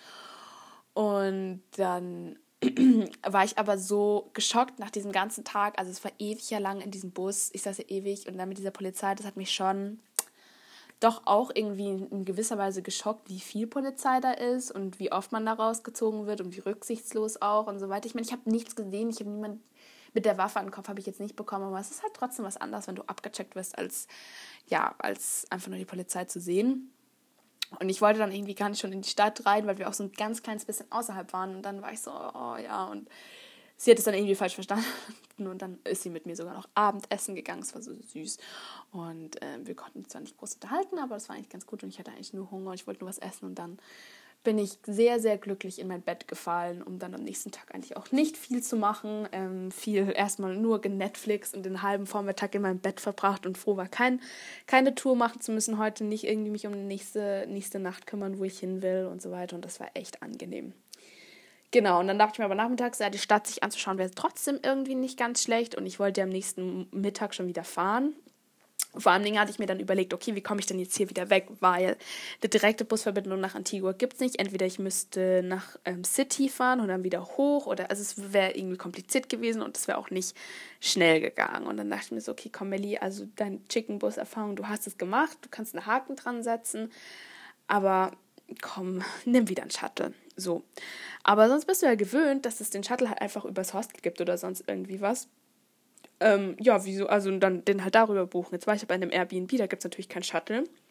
Und dann war ich aber so geschockt nach diesem ganzen Tag, also es war ewig ja lang in diesem Bus, ich saß ja ewig und dann mit dieser Polizei, das hat mich schon doch auch irgendwie in gewisser Weise geschockt, wie viel Polizei da ist und wie oft man da rausgezogen wird und wie rücksichtslos auch und so weiter. Ich meine, ich habe nichts gesehen, ich habe niemand mit der Waffe an den Kopf habe ich jetzt nicht bekommen, aber es ist halt trotzdem was anderes, wenn du abgecheckt wirst, als, ja, als einfach nur die Polizei zu sehen. Und ich wollte dann irgendwie gar nicht schon in die Stadt rein, weil wir auch so ein ganz kleines bisschen außerhalb waren und dann war ich so, oh ja, und sie hat es dann irgendwie falsch verstanden und dann ist sie mit mir sogar noch Abendessen gegangen. Es war so süß und äh, wir konnten uns zwar nicht groß unterhalten, aber das war eigentlich ganz gut und ich hatte eigentlich nur Hunger und ich wollte nur was essen und dann bin ich sehr, sehr glücklich in mein Bett gefallen, um dann am nächsten Tag eigentlich auch nicht viel zu machen. Ähm, viel erstmal nur genetflix und den halben Vormittag in meinem Bett verbracht und froh war, kein, keine Tour machen zu müssen, heute nicht irgendwie mich um die nächste, nächste Nacht kümmern, wo ich hin will und so weiter und das war echt angenehm. Genau, und dann dachte ich mir aber nachmittags, ja, die Stadt sich anzuschauen, wäre trotzdem irgendwie nicht ganz schlecht und ich wollte ja am nächsten Mittag schon wieder fahren. Vor allen Dingen hatte ich mir dann überlegt, okay, wie komme ich denn jetzt hier wieder weg, weil eine direkte Busverbindung nach Antigua gibt es nicht. Entweder ich müsste nach ähm, City fahren und dann wieder hoch oder also es wäre irgendwie kompliziert gewesen und es wäre auch nicht schnell gegangen. Und dann dachte ich mir so, okay, komm Melli, also deine Chicken-Bus-Erfahrung, du hast es gemacht, du kannst einen Haken dran setzen, aber komm, nimm wieder einen Shuttle. So. Aber sonst bist du ja gewöhnt, dass es den Shuttle halt einfach übers Hostel gibt oder sonst irgendwie was. Ähm, ja, wieso, also dann den halt darüber buchen. Jetzt war ich bei einem Airbnb, da gibt es natürlich kein Shuttle.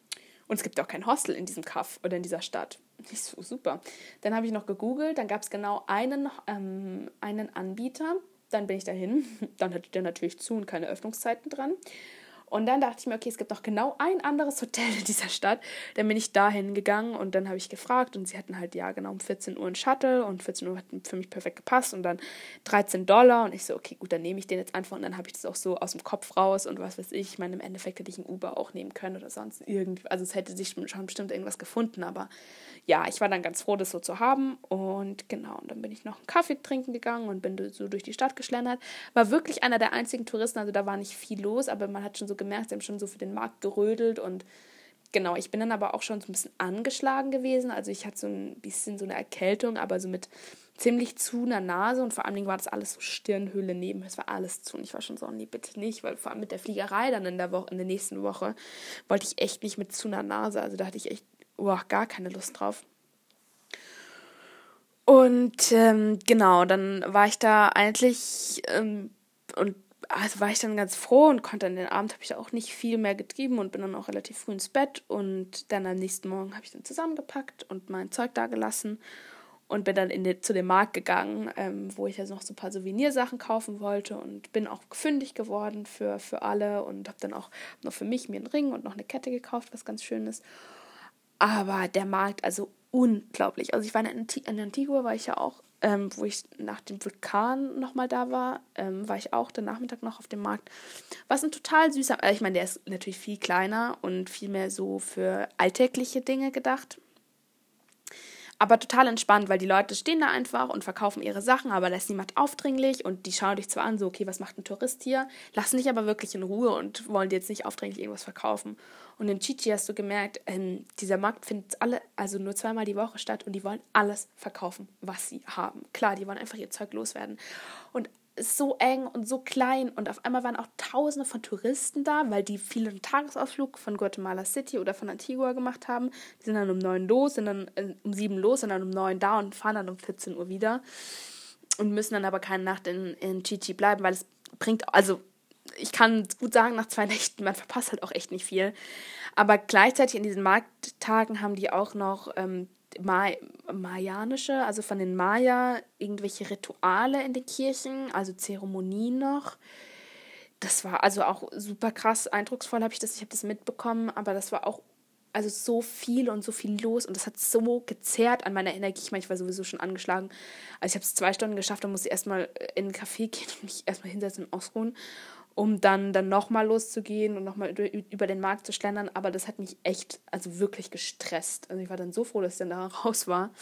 Und es gibt auch kein Hostel in diesem Kaff oder in dieser Stadt. Ich so, super. Dann habe ich noch gegoogelt, dann gab es genau einen, ähm, einen Anbieter. Dann bin ich dahin. Dann hatte der natürlich zu und keine Öffnungszeiten dran. Und dann dachte ich mir, okay, es gibt noch genau ein anderes Hotel in dieser Stadt. Dann bin ich dahin gegangen und dann habe ich gefragt und sie hatten halt, ja, genau um vierzehn Uhr einen Shuttle und vierzehn Uhr hat für mich perfekt gepasst und dann dreizehn Dollar und ich so, okay, gut, dann nehme ich den jetzt einfach und dann habe ich das auch so aus dem Kopf raus und was weiß ich. Ich meine, im Endeffekt hätte ich einen Uber auch nehmen können oder sonst irgendwie, also es hätte sich schon bestimmt irgendwas gefunden, aber ja, ich war dann ganz froh, das so zu haben und genau, und dann bin ich noch einen Kaffee trinken gegangen und bin so durch die Stadt geschlendert. War wirklich einer der einzigen Touristen, also da war nicht viel los, aber man hat schon so gemerkt, sie haben schon so für den Markt gerödelt und genau, ich bin dann aber auch schon so ein bisschen angeschlagen gewesen, also ich hatte so ein bisschen so eine Erkältung, aber so mit ziemlich zu einer Nase und vor allen Dingen war das alles so Stirnhöhle neben, es war alles zu und ich war schon so, nee, bitte nicht, weil vor allem mit der Fliegerei dann in der Woche, in der nächsten Woche wollte ich echt nicht mit zu einer Nase, also da hatte ich echt oh, gar keine Lust drauf. Und ähm, genau, dann war ich da eigentlich ähm, und also war ich dann ganz froh und konnte an den Abend, habe ich da auch nicht viel mehr getrieben und bin dann auch relativ früh ins Bett und dann am nächsten Morgen habe ich dann zusammengepackt und mein Zeug da gelassen und bin dann in die, zu dem Markt gegangen, ähm, wo ich also noch so ein paar Souvenirsachen kaufen wollte und bin auch fündig geworden für, für alle und habe dann auch noch für mich mir einen Ring und noch eine Kette gekauft, was ganz schön ist. Aber der Markt, also unglaublich. Also ich war in, Anti- in Antigua, war ich ja auch, ähm, wo ich nach dem Vulkan nochmal da war, ähm, war ich auch den Nachmittag noch auf dem Markt. Was ein total süßer, also ich meine, der ist natürlich viel kleiner und viel mehr so für alltägliche Dinge gedacht. Aber total entspannt, weil die Leute stehen da einfach und verkaufen ihre Sachen, aber da ist niemand aufdringlich und die schauen dich zwar an, so, okay, was macht ein Tourist hier, lassen dich aber wirklich in Ruhe und wollen dir jetzt nicht aufdringlich irgendwas verkaufen. Und in Chichi hast du gemerkt, ähm, dieser Markt findet alle, also nur zweimal die Woche statt und die wollen alles verkaufen, was sie haben. Klar, die wollen einfach ihr Zeug loswerden. Und so eng und so klein und auf einmal waren auch Tausende von Touristen da, weil die vielen Tagesausflug von Guatemala City oder von Antigua gemacht haben. Die sind dann um neun los, sind dann äh, um sieben los, sind dann um neun da und fahren dann um vierzehn Uhr wieder und müssen dann aber keine Nacht in, in Chichi bleiben, weil es bringt, also ich kann gut sagen, nach zwei Nächten, man verpasst halt auch echt nicht viel. Aber gleichzeitig in diesen Markttagen haben die auch noch ähm, Ma- mayanische, also von den Maya, irgendwelche Rituale in den Kirchen, also Zeremonien noch. Das war also auch super krass, eindrucksvoll habe ich das, ich habe das mitbekommen, aber das war auch also so viel und so viel los und das hat so gezerrt an meiner Energie. Ich meine, ich war sowieso schon angeschlagen. Also ich habe es zwei Stunden geschafft, dann musste ich erstmal in einen Café gehen und mich erstmal hinsetzen und ausruhen, um dann, dann nochmal loszugehen und nochmal über den Markt zu schlendern. Aber das hat mich echt, also wirklich gestresst. Also ich war dann so froh, dass ich dann da raus war.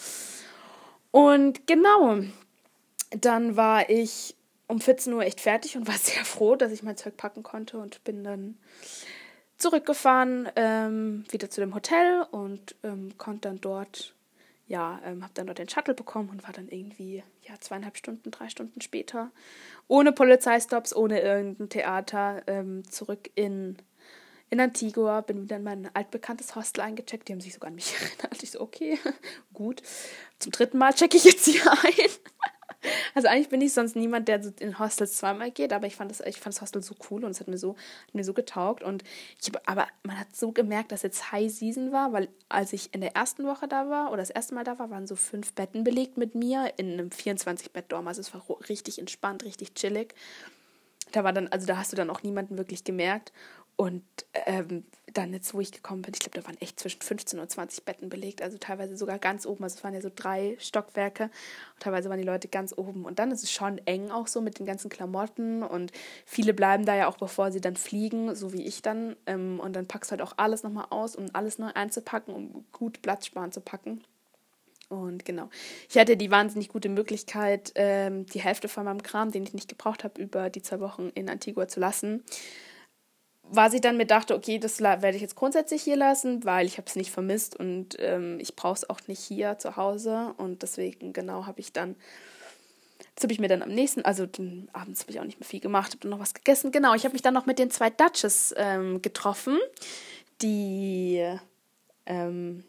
Und genau, dann war ich um vierzehn Uhr echt fertig und war sehr froh, dass ich mein Zeug packen konnte und bin dann zurückgefahren, ähm, wieder zu dem Hotel und ähm, konnte dann dort, ja, ähm, habe dann dort den Shuttle bekommen und war dann irgendwie, ja, zweieinhalb Stunden, drei Stunden später, ohne Polizeistops, ohne irgendein Theater, ähm, zurück in, in Antigua, bin wieder in mein altbekanntes Hostel eingecheckt, die haben sich sogar an mich erinnert, ich so, okay, gut, zum dritten Mal checke ich jetzt hier ein. Also eigentlich bin ich sonst niemand, der so in Hostels zweimal geht, aber ich fand das, ich fand das Hostel so cool und es hat mir so, hat mir so getaugt und ich habe, aber man hat so gemerkt, dass jetzt High Season war, weil als ich in der ersten Woche da war oder das erste Mal da war, waren so fünf Betten belegt mit mir in einem vierundzwanzig-Bett-Dorm, also es war richtig entspannt, richtig chillig. Da war dann, also da hast du dann auch niemanden wirklich gemerkt. Und ähm, dann jetzt, wo ich gekommen bin, ich glaube, da waren echt zwischen fünfzehn und zwanzig Betten belegt, also teilweise sogar ganz oben, also es waren ja so drei Stockwerke und teilweise waren die Leute ganz oben und dann ist es schon eng auch so mit den ganzen Klamotten und viele bleiben da ja auch, bevor sie dann fliegen, so wie ich dann ähm, und dann packst du halt auch alles nochmal aus, um alles neu einzupacken, um gut Platz sparen zu packen. Und genau, ich hatte die wahnsinnig gute Möglichkeit, ähm, die Hälfte von meinem Kram, den ich nicht gebraucht habe, über die zwei Wochen in Antigua zu lassen. Was ich dann mir dachte, okay, das werde ich jetzt grundsätzlich hier lassen, weil ich habe es nicht vermisst und ähm, ich brauche es auch nicht hier zu Hause und deswegen genau habe ich dann, das habe ich mir dann am nächsten, also den, abends habe ich auch nicht mehr viel gemacht, habe dann noch was gegessen, genau, ich habe mich dann noch mit den zwei Dutches ähm, getroffen, die ähm,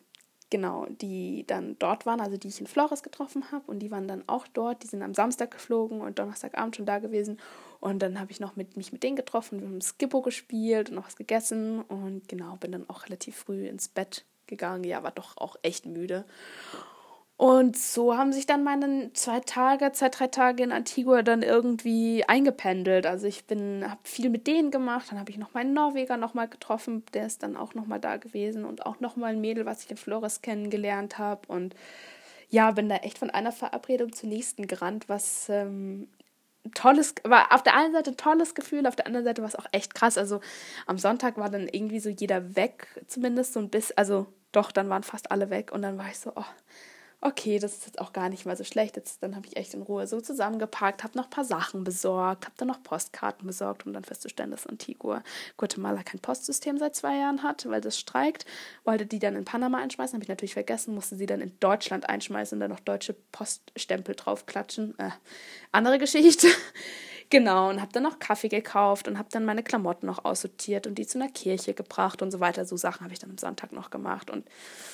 genau, die dann dort waren, also die ich in Flores getroffen habe und die waren dann auch dort, die sind am Samstag geflogen und Donnerstagabend schon da gewesen und dann habe ich noch mit, mich mit denen getroffen, wir haben Skippo gespielt und noch was gegessen und genau, bin dann auch relativ früh ins Bett gegangen, ja, war doch auch echt müde. Und so haben sich dann meine zwei Tage, zwei, drei Tage in Antigua dann irgendwie eingependelt. Also ich bin, habe viel mit denen gemacht, dann habe ich noch meinen Norweger nochmal getroffen, der ist dann auch nochmal da gewesen und auch nochmal ein Mädel, was ich in Flores kennengelernt habe. Und ja, bin da echt von einer Verabredung zur nächsten gerannt, was ähm, tolles, war auf der einen Seite ein tolles Gefühl, auf der anderen Seite war es auch echt krass. Also am Sonntag war dann irgendwie so jeder weg, zumindest so ein bisschen, also doch, dann waren fast alle weg und dann war ich so, oh, okay, das ist jetzt auch gar nicht mal so schlecht. Jetzt, dann habe ich echt in Ruhe so zusammengepackt, habe noch ein paar Sachen besorgt, habe dann noch Postkarten besorgt, um dann festzustellen, dass Antigua Guatemala kein Postsystem seit zwei Jahren hat, weil das streikt. Wollte die dann in Panama einschmeißen, habe ich natürlich vergessen, musste sie dann in Deutschland einschmeißen und dann noch deutsche Poststempel draufklatschen. Äh, andere Geschichte. Genau, und habe dann noch Kaffee gekauft und habe dann meine Klamotten noch aussortiert und die zu einer Kirche gebracht und so weiter. So Sachen habe ich dann am Sonntag noch gemacht und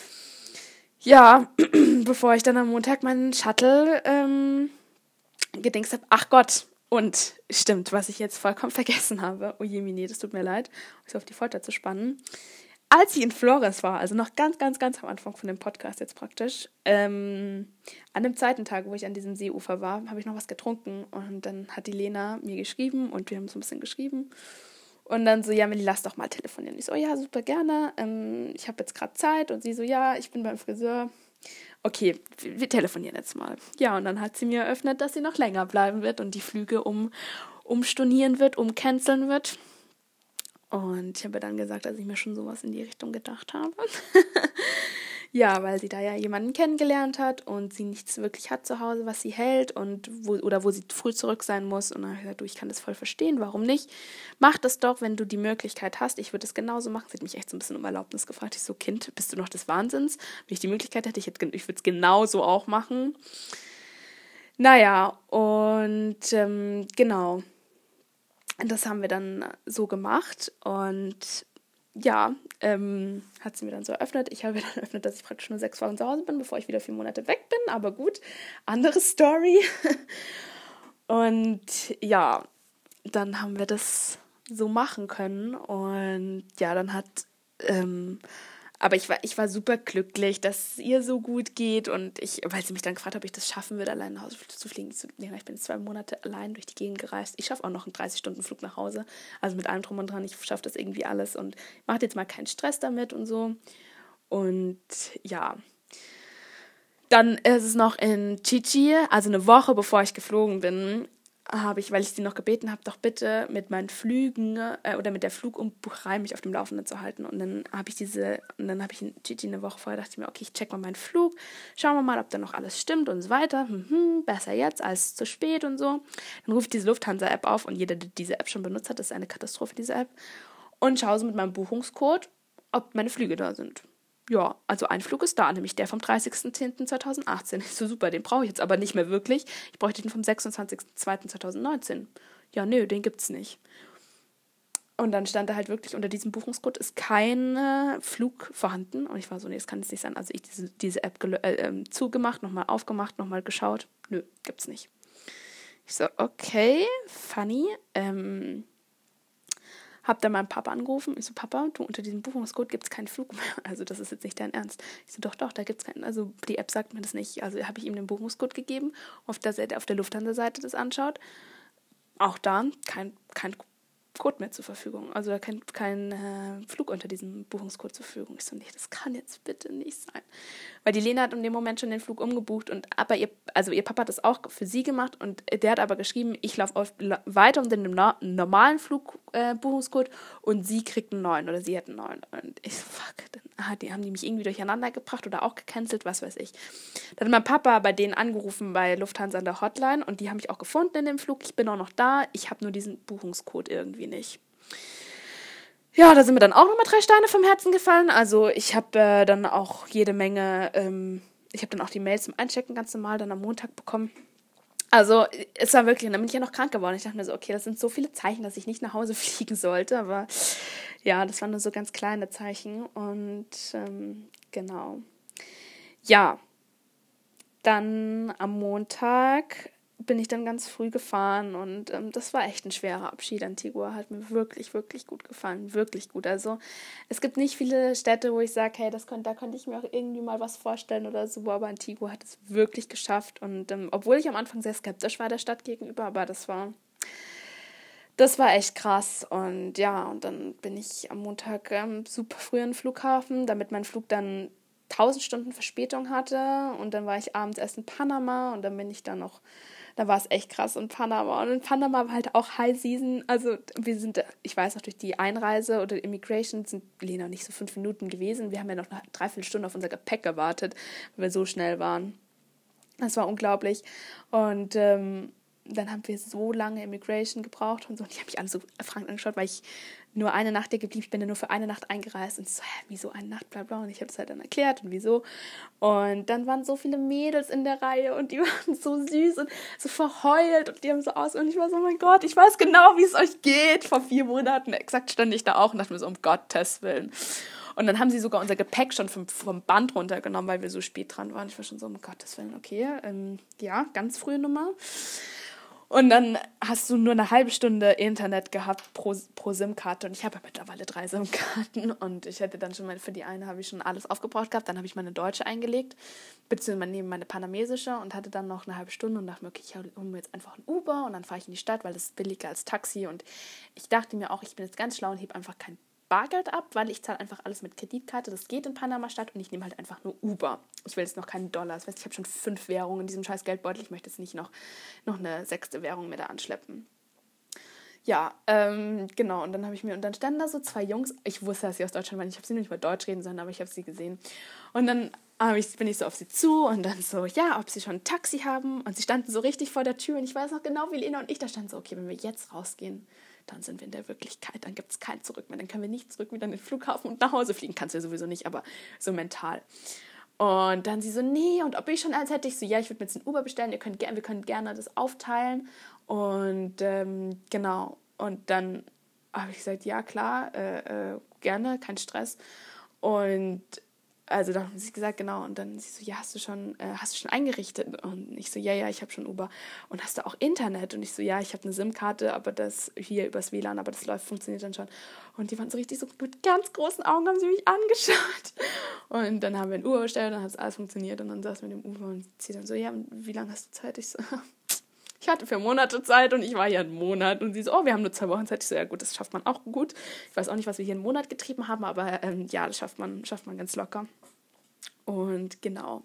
ja, bevor ich dann am Montag meinen Shuttle ähm, gedingst habe, ach Gott, und stimmt, was ich jetzt vollkommen vergessen habe, oh je, Mini, das tut mir leid, mich so auf die Folter zu spannen. Als ich in Flores war, also noch ganz, ganz, ganz am Anfang von dem Podcast jetzt praktisch, ähm, an dem zweiten Tag, wo ich an diesem Seeufer war, habe ich noch was getrunken und dann hat die Lena mir geschrieben und wir haben so ein bisschen geschrieben. Und dann so, ja, Milli, lass doch mal telefonieren. Ich so, ja, super gerne. Ähm, ich habe jetzt gerade Zeit. Und sie so, ja, ich bin beim Friseur. Okay, wir, wir telefonieren jetzt mal. Ja, und dann hat sie mir eröffnet, dass sie noch länger bleiben wird und die Flüge um, umstornieren wird, umcanceln wird. Und ich habe dann gesagt, dass ich mir schon sowas in die Richtung gedacht habe. Ja, weil sie da ja jemanden kennengelernt hat und sie nichts wirklich hat zu Hause, was sie hält und wo, oder wo sie früh zurück sein muss. Und dann habe ich gesagt, du, ich kann das voll verstehen, warum nicht? Mach das doch, wenn du die Möglichkeit hast. Ich würde es genauso machen. Sie hat mich echt so ein bisschen um Erlaubnis gefragt. Ich so, Kind, bist du noch des Wahnsinns? Wenn ich die Möglichkeit hätte, ich, hätte, ich würde es genauso auch machen. Naja, und ähm, genau. Das haben wir dann so gemacht und ja, ähm, hat sie mir dann so eröffnet. Ich habe dann eröffnet, dass ich praktisch nur sechs Wochen zu Hause bin, bevor ich wieder vier Monate weg bin. Aber gut, andere Story. Und ja, dann haben wir das so machen können. Und ja, dann hat... Ähm, aber ich war, ich war super glücklich, dass es ihr so gut geht. Und ich, weil sie mich dann gefragt hat, ob ich das schaffen würde, allein nach Hause zu fliegen. Ich bin jetzt zwei Monate allein durch die Gegend gereist. Ich schaffe auch noch einen dreißig-Stunden-Flug nach Hause. Also mit allem drum und dran, ich schaffe das irgendwie alles. Und mache jetzt mal keinen Stress damit und so. Und ja, dann ist es noch in Chichi, also eine Woche bevor ich geflogen bin, habe ich, weil ich sie noch gebeten habe, doch bitte mit meinen Flügen äh, oder mit der Flugumbucherei mich auf dem Laufenden zu halten. Und dann habe ich diese, und dann habe ich in Chichi eine Woche vorher, dachte ich mir, okay, ich check mal meinen Flug, schauen wir mal, ob da noch alles stimmt und so weiter. Mhm, besser jetzt als zu spät und so. Dann rufe ich diese Lufthansa-App auf und jeder, der diese App schon benutzt hat, das ist eine Katastrophe, diese App. Und schaue so mit meinem Buchungscode, ob meine Flüge da sind. Ja, also ein Flug ist da, nämlich der vom dreißigsten zehnten zweitausendachtzehn. Ist so super, den brauche ich jetzt aber nicht mehr wirklich. Ich bräuchte den vom sechsundzwanzigsten zweiten zweitausendneunzehn. Ja, nö, den gibt's nicht. Und dann stand da halt wirklich, unter diesem Buchungscode ist kein äh, Flug vorhanden. Und ich war so, nee, das kann jetzt nicht sein. Also ich diese, diese App gel- äh, äh, zugemacht, nochmal aufgemacht, nochmal geschaut. Nö, gibt's nicht. Ich so, okay, funny. Ähm... Hab dann meinen Papa angerufen. Ich so, Papa, du, unter diesem Buchungscode gibt es keinen Flug mehr. Also das ist jetzt nicht dein Ernst. Ich so, doch, doch, da gibt es keinen. Also die App sagt mir das nicht. Also habe ich ihm den Buchungscode gegeben. Auf der Seite, auf der Lufthansa-Seite das anschaut. Auch da kein, kein Code mehr zur Verfügung. Also da kein, kein äh, Flug unter diesem Buchungscode zur Verfügung. Ich so, nee, das kann jetzt bitte nicht sein. Weil die Lena hat in dem Moment schon den Flug umgebucht und aber ihr, also ihr Papa hat das auch für sie gemacht und der hat aber geschrieben, ich laufe weiter um den no- normalen Flugbuchungscode äh, und sie kriegt einen neuen oder sie hat einen neuen. Und ich so, fuck, dann ah, die haben die mich irgendwie durcheinander gebracht oder auch gecancelt, was weiß ich. Dann hat mein Papa bei denen angerufen bei Lufthansa an der Hotline und die haben mich auch gefunden in dem Flug. Ich bin auch noch da, ich habe nur diesen Buchungscode irgendwie nicht. Ja, da sind mir dann auch nochmal drei Steine vom Herzen gefallen. Also ich habe äh, dann auch jede Menge, ähm, ich habe dann auch die Mails zum Einchecken ganz normal dann am Montag bekommen. Also es war wirklich, und dann bin ich ja noch krank geworden. Ich dachte mir so, okay, das sind so viele Zeichen, dass ich nicht nach Hause fliegen sollte. Aber ja, das waren nur so ganz kleine Zeichen und ähm, genau. Ja, dann am Montag bin ich dann ganz früh gefahren und ähm, das war echt ein schwerer Abschied. Antigua hat mir wirklich, wirklich gut gefallen, wirklich gut. Also es gibt nicht viele Städte, wo ich sage, hey, das könnt, da könnte ich mir auch irgendwie mal was vorstellen oder so, aber Antigua hat es wirklich geschafft und ähm, obwohl ich am Anfang sehr skeptisch war der Stadt gegenüber, aber das war, das war echt krass und ja, und dann bin ich am Montag ähm, super früh in den Flughafen, damit mein Flug dann tausend Stunden Verspätung hatte und dann war ich abends erst in Panama und dann bin ich dann noch da war es echt krass in Panama. Und in Panama war halt auch High Season. Also wir sind, ich weiß noch, durch die Einreise oder Immigration sind Lena nicht so fünf Minuten gewesen. Wir haben ja noch eine Dreiviertelstunde auf unser Gepäck gewartet, weil wir so schnell waren. Das war unglaublich. Und ähm, dann haben wir so lange Immigration gebraucht und so. Und die haben mich alle so fragend angeschaut, weil ich nur eine Nacht hier geblieben, ich bin ja nur für eine Nacht eingereist und so, hä, wieso eine Nacht, bla bla, und ich habe das halt dann erklärt und wieso. Und dann waren so viele Mädels in der Reihe und die waren so süß und so verheult und die haben so aus und ich war so, oh mein Gott, ich weiß genau, wie es euch geht. Vor vier Monaten exakt stand ich da auch und dachte mir so, um Gottes Willen. Und dann haben sie sogar unser Gepäck schon vom, vom Band runtergenommen, weil wir so spät dran waren. Ich war schon so, um Gottes Willen, okay, ähm, ja, ganz frühe Nummer. Und dann hast du nur eine halbe Stunde Internet gehabt pro, pro SIM-Karte. Und ich habe ja mittlerweile drei SIM-Karten. Und ich hätte dann schon mal, für die eine habe ich schon alles aufgebraucht gehabt. Dann habe ich meine deutsche eingelegt, beziehungsweise neben meine panamesische und hatte dann noch eine halbe Stunde und dachte mir, okay, ich hole mir jetzt einfach ein Uber und dann fahre ich in die Stadt, weil das ist billiger als Taxi. Und ich dachte mir auch, ich bin jetzt ganz schlau und hebe einfach kein Bargeld ab, weil ich zahle einfach alles mit Kreditkarte. Das geht in Panama-Stadt und ich nehme halt einfach nur Uber. Ich will jetzt noch keine Dollars. Ich weiß, ich habe schon fünf Währungen in diesem scheiß Geldbeutel. Ich möchte jetzt nicht noch, noch eine sechste Währung mir da anschleppen. Ja, ähm, genau. Und dann habe ich mir, und dann standen da so zwei Jungs. Ich wusste, dass sie aus Deutschland waren. Ich habe sie nicht über Deutsch reden sollen, aber ich habe sie gesehen. Und dann hab ich, bin ich so auf sie zu und dann so, ja, ob sie schon ein Taxi haben. Und sie standen so richtig vor der Tür und ich weiß noch genau, wie Lena und ich da standen so, okay, wenn wir jetzt rausgehen, dann sind wir in der Wirklichkeit, dann gibt es kein Zurück mehr, dann können wir nicht zurück wieder in den Flughafen und nach Hause fliegen, kannst du ja sowieso nicht, aber so mental. Und dann sie so, nee, und ob ich schon eins hätte, ich so, ja, ich würde mir jetzt ein Uber bestellen, ihr könnt, wir können gerne das aufteilen und ähm, genau, und dann habe ich gesagt, ja, klar, äh, äh, gerne, kein Stress und also dann haben sie gesagt, genau, und dann sie so, ja, hast du schon, äh, hast du schon eingerichtet? Und ich so, ja, ja, ich habe schon Uber. Und hast du auch Internet? Und ich so, ja, ich habe eine SIM-Karte, aber das hier übers W L A N, aber das läuft, funktioniert dann schon. Und die waren so richtig so mit ganz großen Augen, haben sie mich angeschaut. Und dann haben wir ein Uber bestellt, dann hat es alles funktioniert und dann saßen wir in dem Uber und sie dann so, ja, wie lange hast du Zeit? Ich so, ich hatte vier Monate Zeit und ich war hier einen Monat. Und sie so, oh, wir haben nur zwei Wochen Zeit. Ich so, ja gut, das schafft man auch gut. Ich weiß auch nicht, was wir hier einen Monat getrieben haben, aber ähm, ja, das schafft man, schafft man ganz locker. Und genau.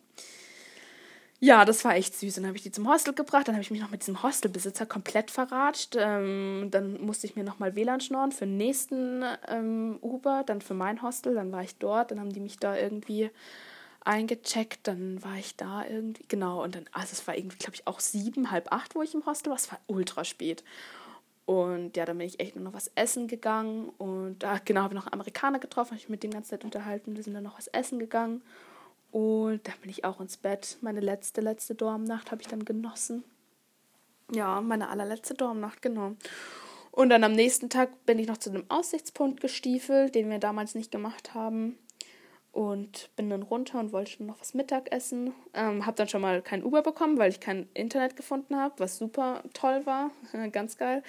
Ja, das war echt süß. Dann habe ich die zum Hostel gebracht. Dann habe ich mich noch mit diesem Hostelbesitzer komplett verratscht. Ähm, dann musste ich mir nochmal W L A N schnorren für den nächsten ähm, Uber, dann für mein Hostel. Dann war ich dort. Dann haben die mich da irgendwie eingecheckt, dann war ich da irgendwie, genau, und dann, also es war irgendwie, glaube ich, auch sieben, halb acht, wo ich im Hostel war, es war ultra spät. Und ja, dann bin ich echt nur noch was essen gegangen und da, genau, habe ich noch einen Amerikaner getroffen, habe ich mit dem ganze Zeit unterhalten, wir sind dann noch was essen gegangen und dann bin ich auch ins Bett. Meine letzte, letzte Dormnacht habe ich dann genossen. Ja, meine allerletzte Dormnacht, genau. Und dann am nächsten Tag bin ich noch zu einem Aussichtspunkt gestiefelt, den wir damals nicht gemacht haben. Und bin dann runter und wollte schon noch was Mittag essen. Ähm, habe dann schon mal kein Uber bekommen, weil ich kein Internet gefunden habe, was super toll war. Ganz geil.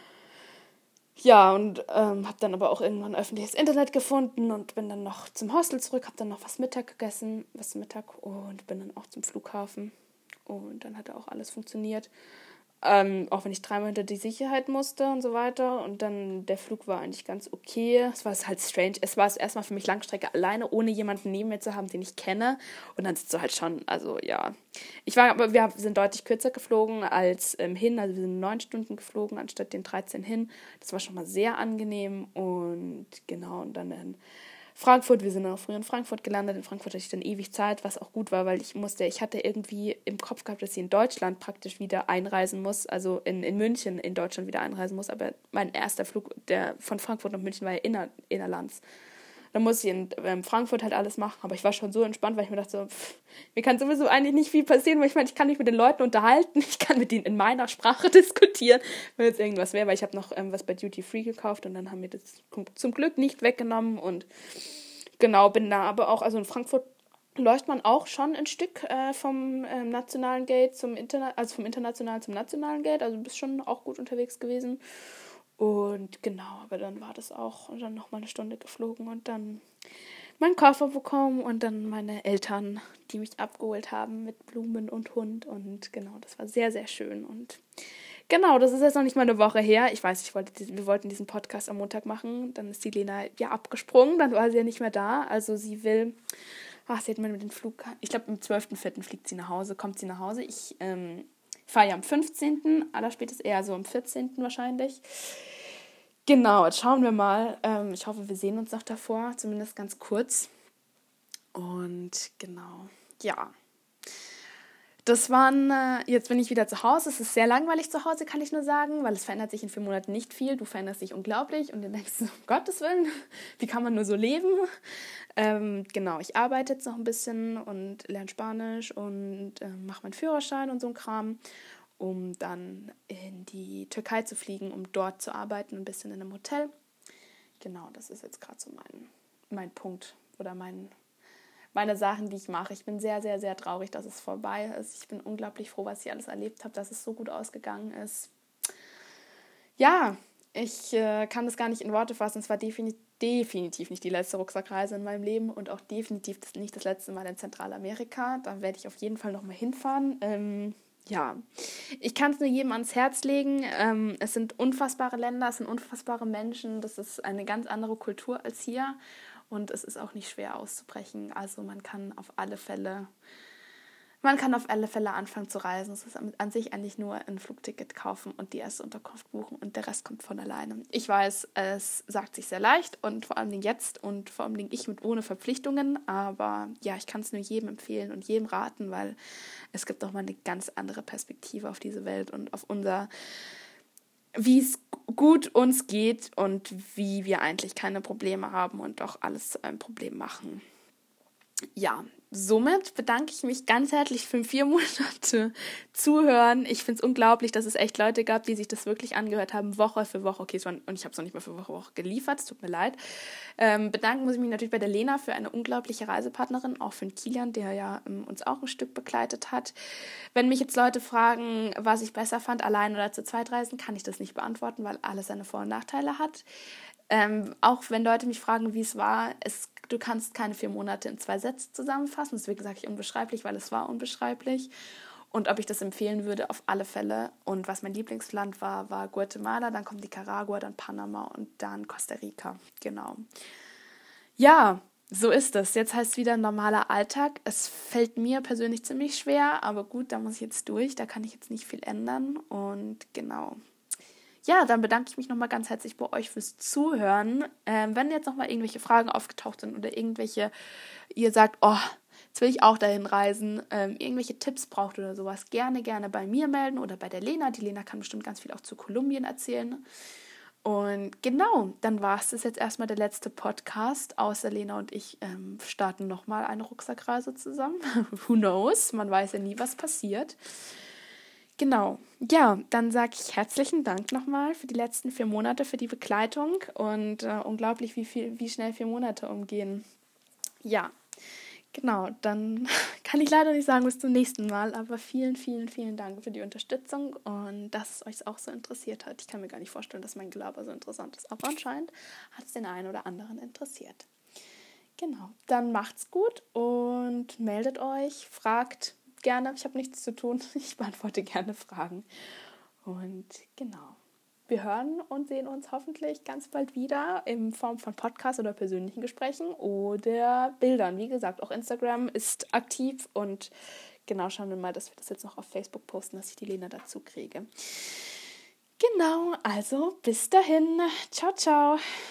Ja, und ähm, habe dann aber auch irgendwann öffentliches Internet gefunden und bin dann noch zum Hostel zurück, habe dann noch was Mittag gegessen, was Mittag und bin dann auch zum Flughafen. Und dann hat auch alles funktioniert. Ähm, auch wenn ich dreimal hinter die Sicherheit musste und so weiter. Und dann der Flug war eigentlich ganz okay. Es war halt strange. Es war erstmal für mich Langstrecke alleine, ohne jemanden neben mir zu haben, den ich kenne. Und dann sitzt du halt schon, also ja. Ich war, aber wir sind deutlich kürzer geflogen als ähm, hin. Also wir sind neun Stunden geflogen, anstatt den dreizehn hin. Das war schon mal sehr angenehm. Und genau, und dann in Frankfurt, wir sind auch früher in Frankfurt gelandet. In Frankfurt hatte ich dann ewig Zeit, was auch gut war, weil ich musste, ich hatte irgendwie im Kopf gehabt, dass ich in Deutschland praktisch wieder einreisen muss, also in, in München in Deutschland wieder einreisen muss, aber mein erster Flug der von Frankfurt nach München war ja inner, innerlands. Dann musste ich in, in Frankfurt halt alles machen, aber ich war schon so entspannt, weil ich mir dachte, so, pff, mir kann sowieso eigentlich nicht viel passieren, weil ich meine, ich kann mich mit den Leuten unterhalten, ich kann mit denen in meiner Sprache diskutieren, wenn jetzt irgendwas wäre, weil ich habe noch ähm, was bei Duty Free gekauft und dann haben wir das zum Glück nicht weggenommen und genau, bin da aber auch, also in Frankfurt läuft man auch schon ein Stück äh, vom ähm, nationalen Gate zum Interna- also vom internationalen zum nationalen Gate, also du bist schon auch gut unterwegs gewesen. Und genau, aber dann war das auch und dann nochmal eine Stunde geflogen und dann meinen Koffer bekommen und dann meine Eltern, die mich abgeholt haben mit Blumen und Hund und genau, das war sehr, sehr schön und genau, das ist jetzt noch nicht mal eine Woche her. Ich weiß, ich wollte diesen, wir wollten diesen Podcast am Montag machen, dann ist die Lena ja abgesprungen, dann war sie ja nicht mehr da, also sie will, ach, sie hat mal mit dem Flug, ich glaube am zwölften vierten fliegt sie nach Hause, kommt sie nach Hause, ich ähm, fahre ja am fünfzehnten, allerspätestens eher so am vierzehnten wahrscheinlich. Genau, jetzt schauen wir mal. Ähm, ich hoffe, wir sehen uns noch davor, zumindest ganz kurz. Und genau, ja. Das waren, äh, jetzt bin ich wieder zu Hause. Es ist sehr langweilig zu Hause, kann ich nur sagen, weil es verändert sich in vier Monaten nicht viel. Du veränderst dich unglaublich und du denkst, um Gottes Willen, wie kann man nur so leben? Ähm, genau, ich arbeite jetzt noch ein bisschen und lerne Spanisch und äh, mache meinen Führerschein und so ein Kram, um dann in die Türkei zu fliegen, um dort zu arbeiten, ein bisschen in einem Hotel. Genau, das ist jetzt gerade so mein, mein Punkt oder mein, meine Sachen, die ich mache. Ich bin sehr, sehr, sehr traurig, dass es vorbei ist. Ich bin unglaublich froh, was ich alles erlebt habe, dass es so gut ausgegangen ist. Ja, ich äh, kann das gar nicht in Worte fassen. Es war definitiv, definitiv nicht die letzte Rucksackreise in meinem Leben und auch definitiv das, nicht das letzte Mal in Zentralamerika. Da werde ich auf jeden Fall nochmal hinfahren. Ähm, Ja, ich kann es nur jedem ans Herz legen. Ähm, es sind unfassbare Länder, es sind unfassbare Menschen. Das ist eine ganz andere Kultur als hier. Und es ist auch nicht schwer auszubrechen. Also man kann auf alle Fälle, man kann auf alle Fälle anfangen zu reisen. Es ist an sich eigentlich nur ein Flugticket kaufen und die erste Unterkunft buchen und der Rest kommt von alleine. Ich weiß, es sagt sich sehr leicht und vor allem jetzt und vor allem ich mit ohne Verpflichtungen. Aber ja, ich kann es nur jedem empfehlen und jedem raten, weil es gibt auch mal eine ganz andere Perspektive auf diese Welt und auf unser, wie es gut uns geht und wie wir eigentlich keine Probleme haben und doch alles zu einem Problem machen. Ja, somit bedanke ich mich ganz herzlich für vier Monate Zuhören. Ich finde es unglaublich, dass es echt Leute gab, die sich das wirklich angehört haben, Woche für Woche. Okay, es war, und ich habe es noch nicht mal für Woche für Woche geliefert, es tut mir leid. Ähm, bedanken muss ich mich natürlich bei der Lena für eine unglaubliche Reisepartnerin, auch für den Kilian, der ja ähm, uns auch ein Stück begleitet hat. Wenn mich jetzt Leute fragen, was ich besser fand, allein oder zu zweit reisen, kann ich das nicht beantworten, weil alles seine Vor- und Nachteile hat. Ähm, auch wenn Leute mich fragen, wie es war, es, du kannst keine vier Monate in zwei Sätze zusammenfassen. Das ist, wie gesagt, unbeschreiblich, weil es war unbeschreiblich. Und ob ich das empfehlen würde, auf alle Fälle. Und was mein Lieblingsland war, war Guatemala, dann kommt Nicaragua, dann Panama und dann Costa Rica. Genau. Ja, so ist es. Jetzt heißt es wieder normaler Alltag. Es fällt mir persönlich ziemlich schwer, aber gut, da muss ich jetzt durch. Da kann ich jetzt nicht viel ändern. Und genau. Ja, dann bedanke ich mich nochmal ganz herzlich bei euch fürs Zuhören. Ähm, wenn jetzt nochmal irgendwelche Fragen aufgetaucht sind oder irgendwelche, ihr sagt, oh, jetzt will ich auch dahin reisen, ähm, irgendwelche Tipps braucht oder sowas, gerne, gerne bei mir melden oder bei der Lena. Die Lena kann bestimmt ganz viel auch zu Kolumbien erzählen. Und genau, dann war es das jetzt erstmal der letzte Podcast, außer Lena und ich ähm, starten nochmal eine Rucksackreise zusammen. Who knows? Man weiß ja nie, was passiert. Genau, ja, dann sage ich herzlichen Dank nochmal für die letzten vier Monate, für die Begleitung und äh, unglaublich, wie viel, wie schnell vier Monate umgehen. Ja, genau, dann kann ich leider nicht sagen bis zum nächsten Mal, aber vielen, vielen, vielen Dank für die Unterstützung und dass es euch auch so interessiert hat. Ich kann mir gar nicht vorstellen, dass mein Gelaber so interessant ist, aber anscheinend hat es den einen oder anderen interessiert. Genau, dann macht's gut und meldet euch, fragt gerne, ich habe nichts zu tun, ich beantworte gerne Fragen. Und genau, wir hören und sehen uns hoffentlich ganz bald wieder in Form von Podcasts oder persönlichen Gesprächen oder Bildern. Wie gesagt, auch Instagram ist aktiv und genau, schauen wir mal, dass wir das jetzt noch auf Facebook posten, dass ich die Lena dazu kriege. Genau, also bis dahin. Ciao, ciao.